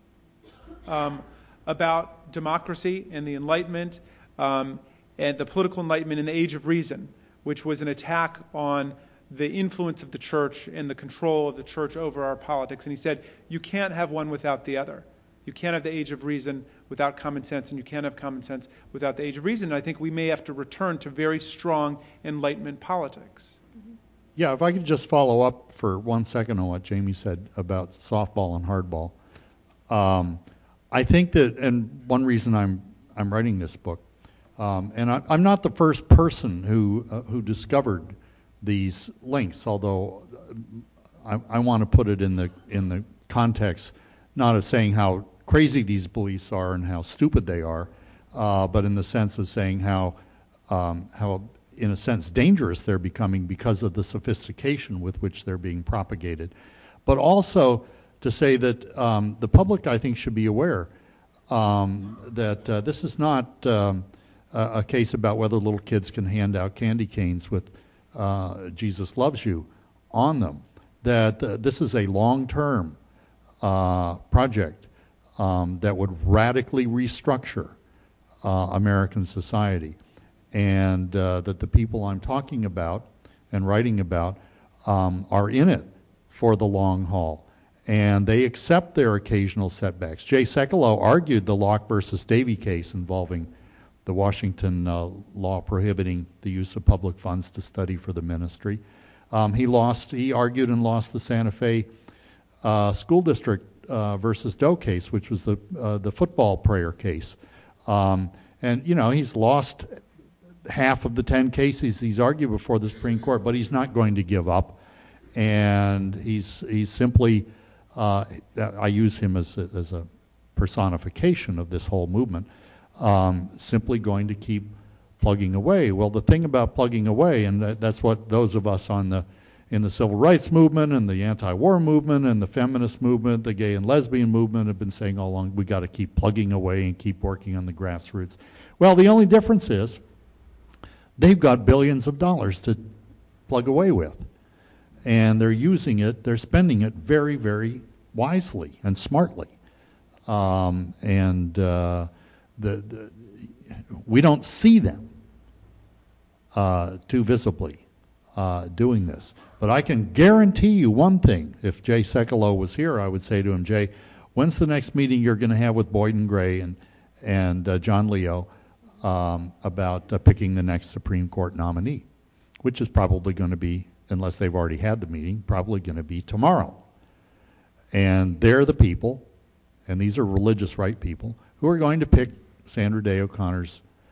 Speaker 4: um, about democracy and the Enlightenment, um, and the political enlightenment in the Age of Reason, which was an attack on the influence of the church and the control of the church over our politics. And he said, you can't have one without the other. You can't have the Age of Reason without common sense, and you can't have common sense without the Age of Reason. And I think we may have to return to very strong Enlightenment politics.
Speaker 2: Mm-hmm.
Speaker 3: Yeah, if I could just follow up for one second on what Jamie said about softball and hardball. Um, I think that, and one reason I'm I'm writing this book, um, and I, I'm not the first person who uh, who discovered these links, although I, I want to put it in the in the context not as saying how crazy these beliefs are and how stupid they are, uh, but in the sense of saying how, um, how, in a sense, dangerous they're becoming because of the sophistication with which they're being propagated. But also to say that um, the public, I think, should be aware um, that uh, this is not um, a, a case about whether little kids can hand out candy canes with uh, Jesus loves you on them. That uh, this is a long-term uh, project um, that would radically restructure uh, American society, and uh, that the people I'm talking about and writing about um, are in it for the long haul, and they accept their occasional setbacks. Jay Sekulow argued the Locke versus Davey case involving the Washington uh, law prohibiting the use of public funds to study for the ministry. Um, he lost. He argued and lost the Santa Fe uh, School District uh, versus Doe case, which was the uh, the football prayer case. Um, and you know, he's lost half of the ten cases he's argued before the Supreme Court, but he's not going to give up. And he's he's simply, uh, I use him as a, as a personification of this whole movement, um, simply going to keep plugging away. Well, the thing about plugging away, and that, that's what those of us on the in the civil rights movement and the anti-war movement and the feminist movement, the gay and lesbian movement have been saying all along, we got to keep plugging away and keep working on the grassroots. Well, the only difference is they've got billions of dollars to plug away with, and they're using it, they're spending it very, very wisely and smartly. Um, and uh, the, the we don't see them uh, too visibly uh, doing this. But I can guarantee you one thing. If Jay Sekulow was here, I would say to him, Jay, when's the next meeting you're going to have with Boyd and Gray and, and uh, John Leo um, about uh, picking the next Supreme Court nominee, which is probably going to be, unless they've already had the meeting, probably going to be tomorrow. And they're the people, and these are religious right people, who are going to pick Sandra Day O'Connor's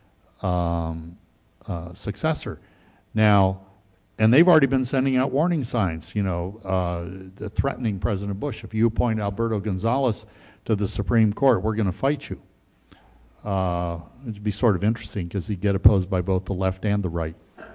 Speaker 3: um, uh, successor. Now, and they've already been sending out warning signs, you know, uh, threatening President Bush. If you appoint Alberto Gonzales to the Supreme Court, we're going to fight you. Uh, it'd be sort of interesting because he'd get opposed by both the left and the right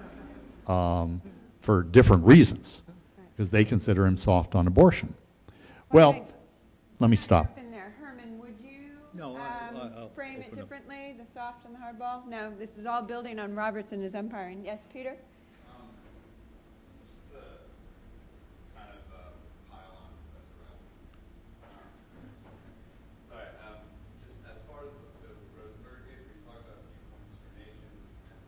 Speaker 3: um, for different reasons, because they consider him soft on abortion. Well,
Speaker 2: Okay.
Speaker 3: let me stop.
Speaker 2: In there. Herman, would you
Speaker 5: No,
Speaker 2: um,
Speaker 5: I- I'll
Speaker 2: frame it
Speaker 5: open up.
Speaker 2: differently, the soft and the hardball? No, this is all building on Roberts and his umpiring. Yes, Peter?
Speaker 6: Um, just to kind of uh, pile on Professor Raskin. Sorry, um, just as far as the, the Rosenberg case, where you talk about viewpoint discrimination and,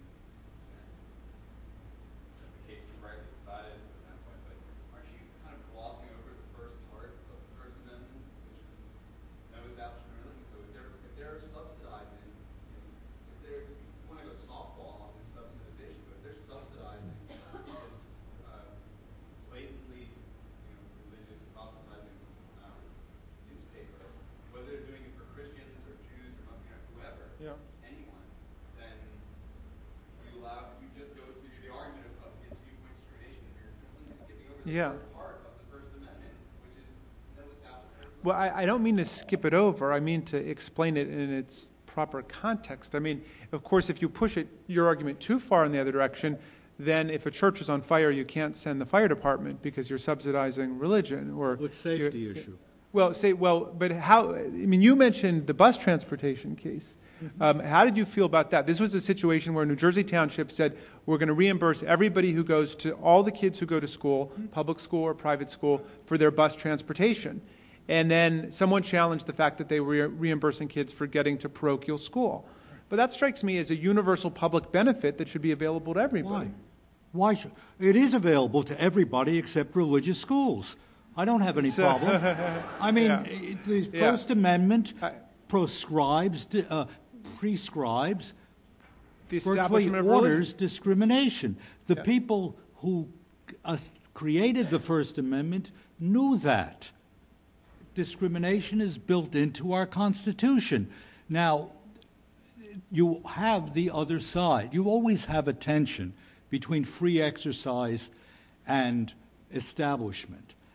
Speaker 6: and the case you rightly decided from that point, but aren't you kind of glossing over the first part of the First Amendment, which is no establishment of religion? So if they're, if they're subsidizing, if they're, if you want to go softball on this subsidization, but if they're subsidizing uh, uh, blatantly, you know, religious proselytizing um, newspaper, whether they're doing it for Christians or Jews or you know, whoever,
Speaker 4: Yeah.
Speaker 6: anyone, then you allow, you just go to the argument of, of it's viewpoint discrimination, and you're completely skipping over the
Speaker 4: Yeah.
Speaker 6: first part of the First Amendment, which is no establishment.
Speaker 4: Well, I, I don't mean to skip it over. I mean to explain it in its proper context. I mean, of course, if you push it, your argument too far in the other direction, then if a church is on fire, you can't send the fire department because you're subsidizing religion. Or
Speaker 5: With safety
Speaker 4: you're-
Speaker 5: issue.
Speaker 4: Well, say, well, but how? I mean, you mentioned the bus transportation case. Um, how did you feel about that? This was a situation where New Jersey Township said, we're going to reimburse everybody who goes to, all the kids who go to school, public school or private school, for their bus transportation. And then someone challenged the fact that they were reimbursing kids for getting to parochial school. But that strikes me as a universal public benefit that should be available to everybody.
Speaker 5: Why? Why should it is available to everybody except religious schools. I don't have any problem. I mean,
Speaker 4: Yeah.
Speaker 5: it, the
Speaker 4: Yeah.
Speaker 5: First Amendment
Speaker 4: I-
Speaker 5: proscribes, di- uh, prescribes,
Speaker 4: The
Speaker 5: virtually
Speaker 4: establishment of
Speaker 5: orders
Speaker 4: religion.
Speaker 5: discrimination. The
Speaker 4: Yeah.
Speaker 5: people who uh, created the First Amendment knew that. Discrimination is built into our Constitution. Now, you have the other side. You always have a tension between free exercise and establishment.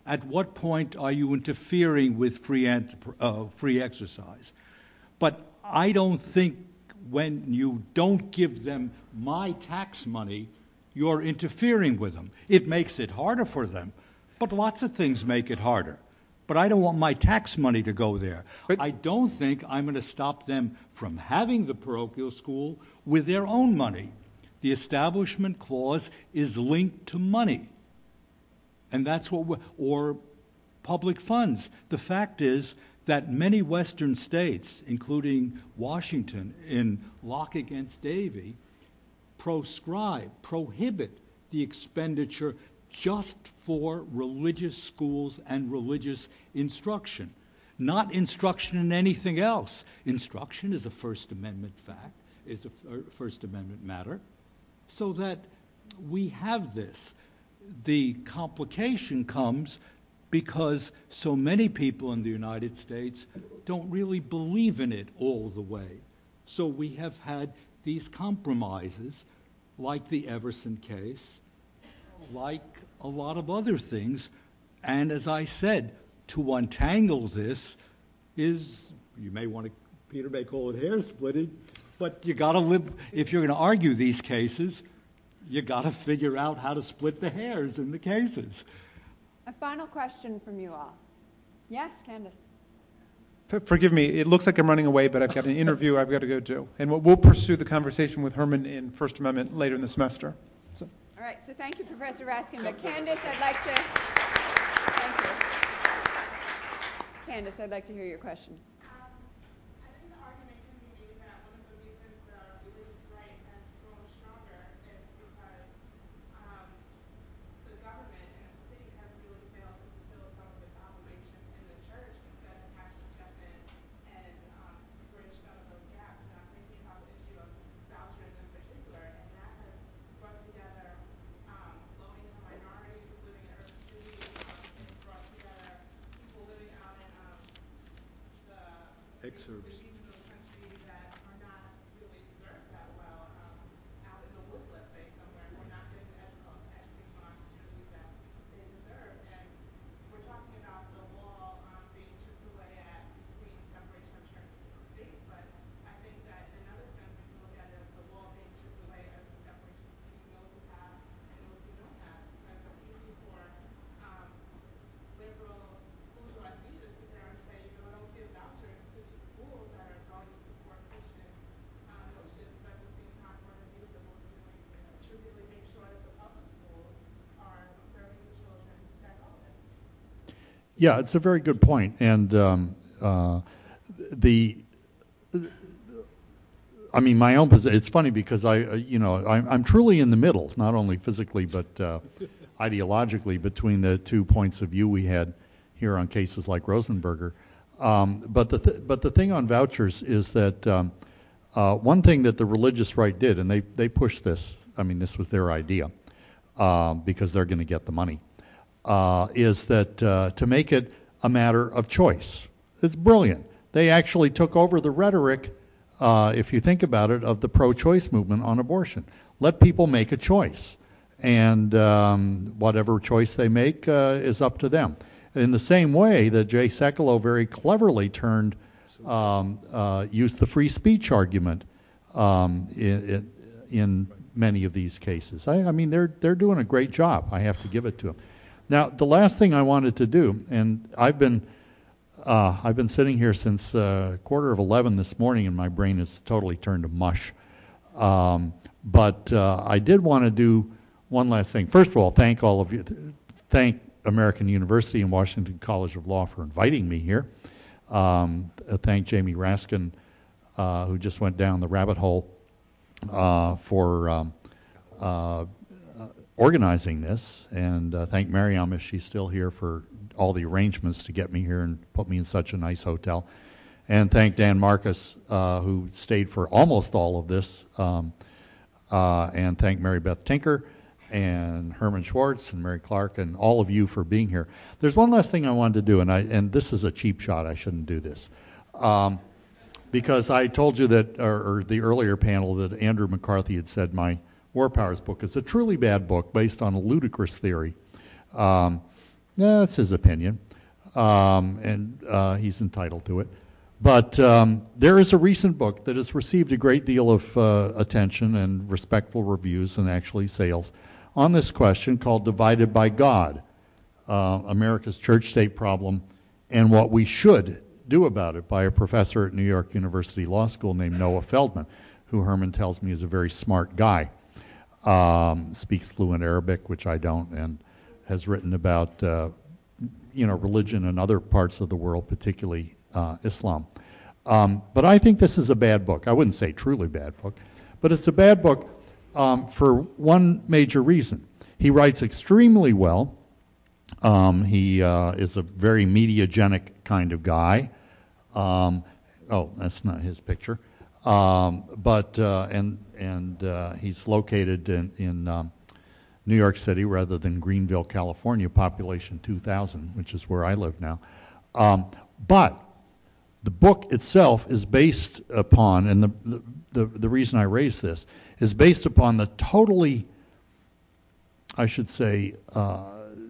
Speaker 5: At what point are you interfering with free, ant- uh, free exercise? But I don't think when you don't give them my tax money, you're interfering with them. It makes it harder for them, but lots of things make it harder. But I don't want my tax money to go there.
Speaker 4: But
Speaker 5: I don't think I'm going to stop them from having the parochial school with their own money. The Establishment Clause is linked to money. And that's what we, or public funds. The fact is that many Western states, including Washington in Locke against Davie, proscribe, prohibit the expenditure just for religious schools and religious instruction. Not instruction in anything else. Instruction is a First Amendment fact, is a First Amendment matter. So that we have this. The complication comes because so many people in the United States don't really believe in it all the way. So we have had these compromises, like the Everson case, like a lot of other things. And as I said, to untangle this is, you may want to, Peter may call it hair splitting, but you got to live, if you're going to argue these cases, you got to figure out how to split the hairs in the cases.
Speaker 2: A final question from you all. Yes, Candace.
Speaker 4: forgive me, it looks like I'm running away, but I've got an interview I've got to go do. And we'll, we'll pursue the conversation with Herman in First Amendment later in the semester. So.
Speaker 2: All right, so thank you, Professor Raskin. But Candace, I'd like to... Thank you. Candace, I'd like to hear your question.
Speaker 5: Excerpts.
Speaker 3: Yeah, it's a very good point, and um, uh, the, I mean, my own position. It's funny because I, uh, you know, I'm, I'm truly in the middle, not only physically but uh, ideologically, between the two points of view we had here on cases like Rosenberger. Um, but the th- but the thing on vouchers is that um, uh, one thing that the religious right did, and they they pushed this. I mean, this was their idea uh, because they're going to get the money. Uh, is that uh, to make it a matter of choice. It's brilliant. They actually took over the rhetoric, uh, if you think about it, of the pro-choice movement on abortion. Let people make a choice, and um, whatever choice they make uh, is up to them. In the same way that Jay Sekulow very cleverly turned, um, uh, used the free speech argument um, in, in many of these cases. I, I mean, they're they're doing a great job. I have to give it to them. Now, the last thing I wanted to do, and I've been uh, I've been sitting here since uh, quarter of eleven this morning, and my brain is totally turned to mush. Um, but uh, I did want to do one last thing. First of all, thank all of you. Thank American University and Washington College of Law for inviting me here. Um, uh, thank Jamie Raskin, uh, who just went down the rabbit hole uh, for um, uh, organizing this, and uh, thank Miriam, if she's still here, for all the arrangements to get me here and put me in such a nice hotel. And thank Dan Marcus, uh, who stayed for almost all of this. Um, uh, and thank Mary Beth Tinker and Herman Schwartz and Mary Clark and all of you for being here. There's one last thing I wanted to do, and I and this is a cheap shot. I shouldn't do this. Um, because I told you that, or, or the earlier panel, that Andrew McCarthy had said my War Powers book is a truly bad book based on a ludicrous theory. Um, No, that's his opinion, um, and uh, he's entitled to it. But um, there is a recent book that has received a great deal of uh, attention and respectful reviews and actually sales on this question called Divided by God, uh, America's Church-State Problem and What We Should Do About It, by a professor at New York University Law School named Noah Feldman, who Herman tells me is a very smart guy. Um, speaks fluent Arabic, which I don't, and has written about, uh, you know, religion in other parts of the world, particularly uh, Islam. Um, but I think this is a bad book. I wouldn't say truly bad book, but it's a bad book um, for one major reason. He writes extremely well. Um, he uh, is a very mediagenic kind of guy. Um, oh, that's not his picture. Um, but uh, and and uh, he's located in, in um, New York City rather than Greenville, California, population two thousand, which is where I live now. Um, but the book itself is based upon, and the, the the reason I raise this is based upon the totally, I should say, uh,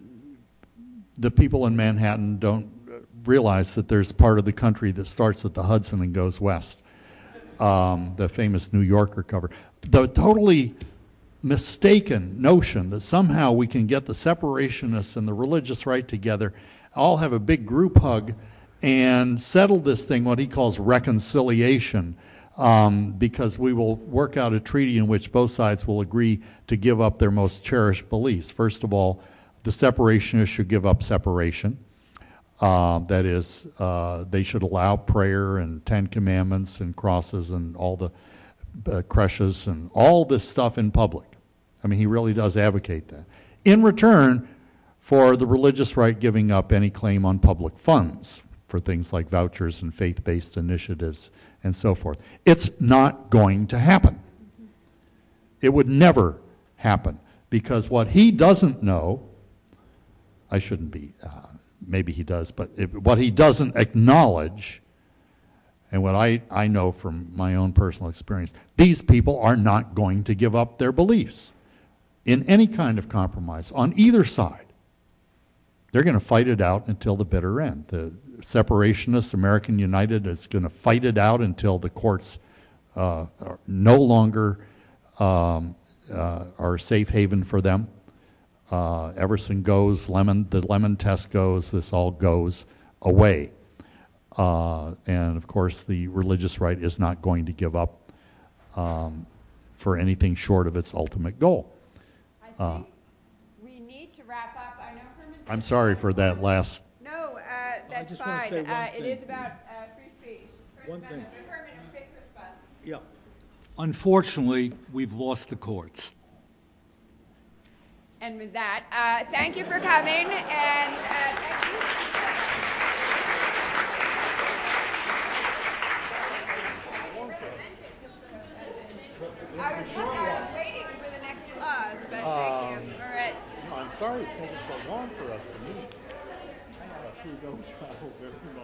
Speaker 3: the people in Manhattan don't realize that there's part of the country that starts at the Hudson and goes west. Um, the famous New Yorker cover. The totally mistaken notion that somehow we can get the separationists and the religious right together, all have a big group hug, and settle this thing, what he calls reconciliation, um, because we will work out a treaty in which both sides will agree to give up their most cherished beliefs. First of all, the separationists should give up separation. Uh, that is, uh, they should allow prayer and Ten Commandments and crosses and all the uh, creches and all this stuff in public. I mean, he really does advocate that. In return for the religious right giving up any claim on public funds for things like vouchers and faith-based initiatives and so forth. It's not going to happen. It would never happen, because what he doesn't know, I shouldn't be... Uh, Maybe he does, but if, what he doesn't acknowledge, and what I, I know from my own personal experience, these people are not going to give up their beliefs in any kind of compromise on either side. They're going to fight it out until the bitter end. The separationists, American United, is going to fight it out until the courts uh, are no longer um, uh, are a safe haven for them. Uh, Everson goes, Lemon, the Lemon test goes, this all goes away. Uh, and of course the religious right is not going to give up um, for anything short of its ultimate goal.
Speaker 2: I think
Speaker 3: Uh,
Speaker 2: we need to wrap up. I know Herman...
Speaker 3: I'm sorry for that last...
Speaker 2: No, uh, that's
Speaker 5: just wanna
Speaker 2: fine.
Speaker 5: say one
Speaker 2: Uh, it
Speaker 5: thing.
Speaker 2: is about uh, free speech. First
Speaker 5: One
Speaker 2: Amendment.
Speaker 5: thing.
Speaker 2: Herman, a quick response.
Speaker 5: Yeah. Unfortunately, we've lost the courts.
Speaker 2: And with that, uh, thank you for coming, and uh, thank you. I was, I was waiting for the next clause, but thank you. All right.
Speaker 3: I'm sorry it's taken so long for us to meet. Uh, through no travel very much.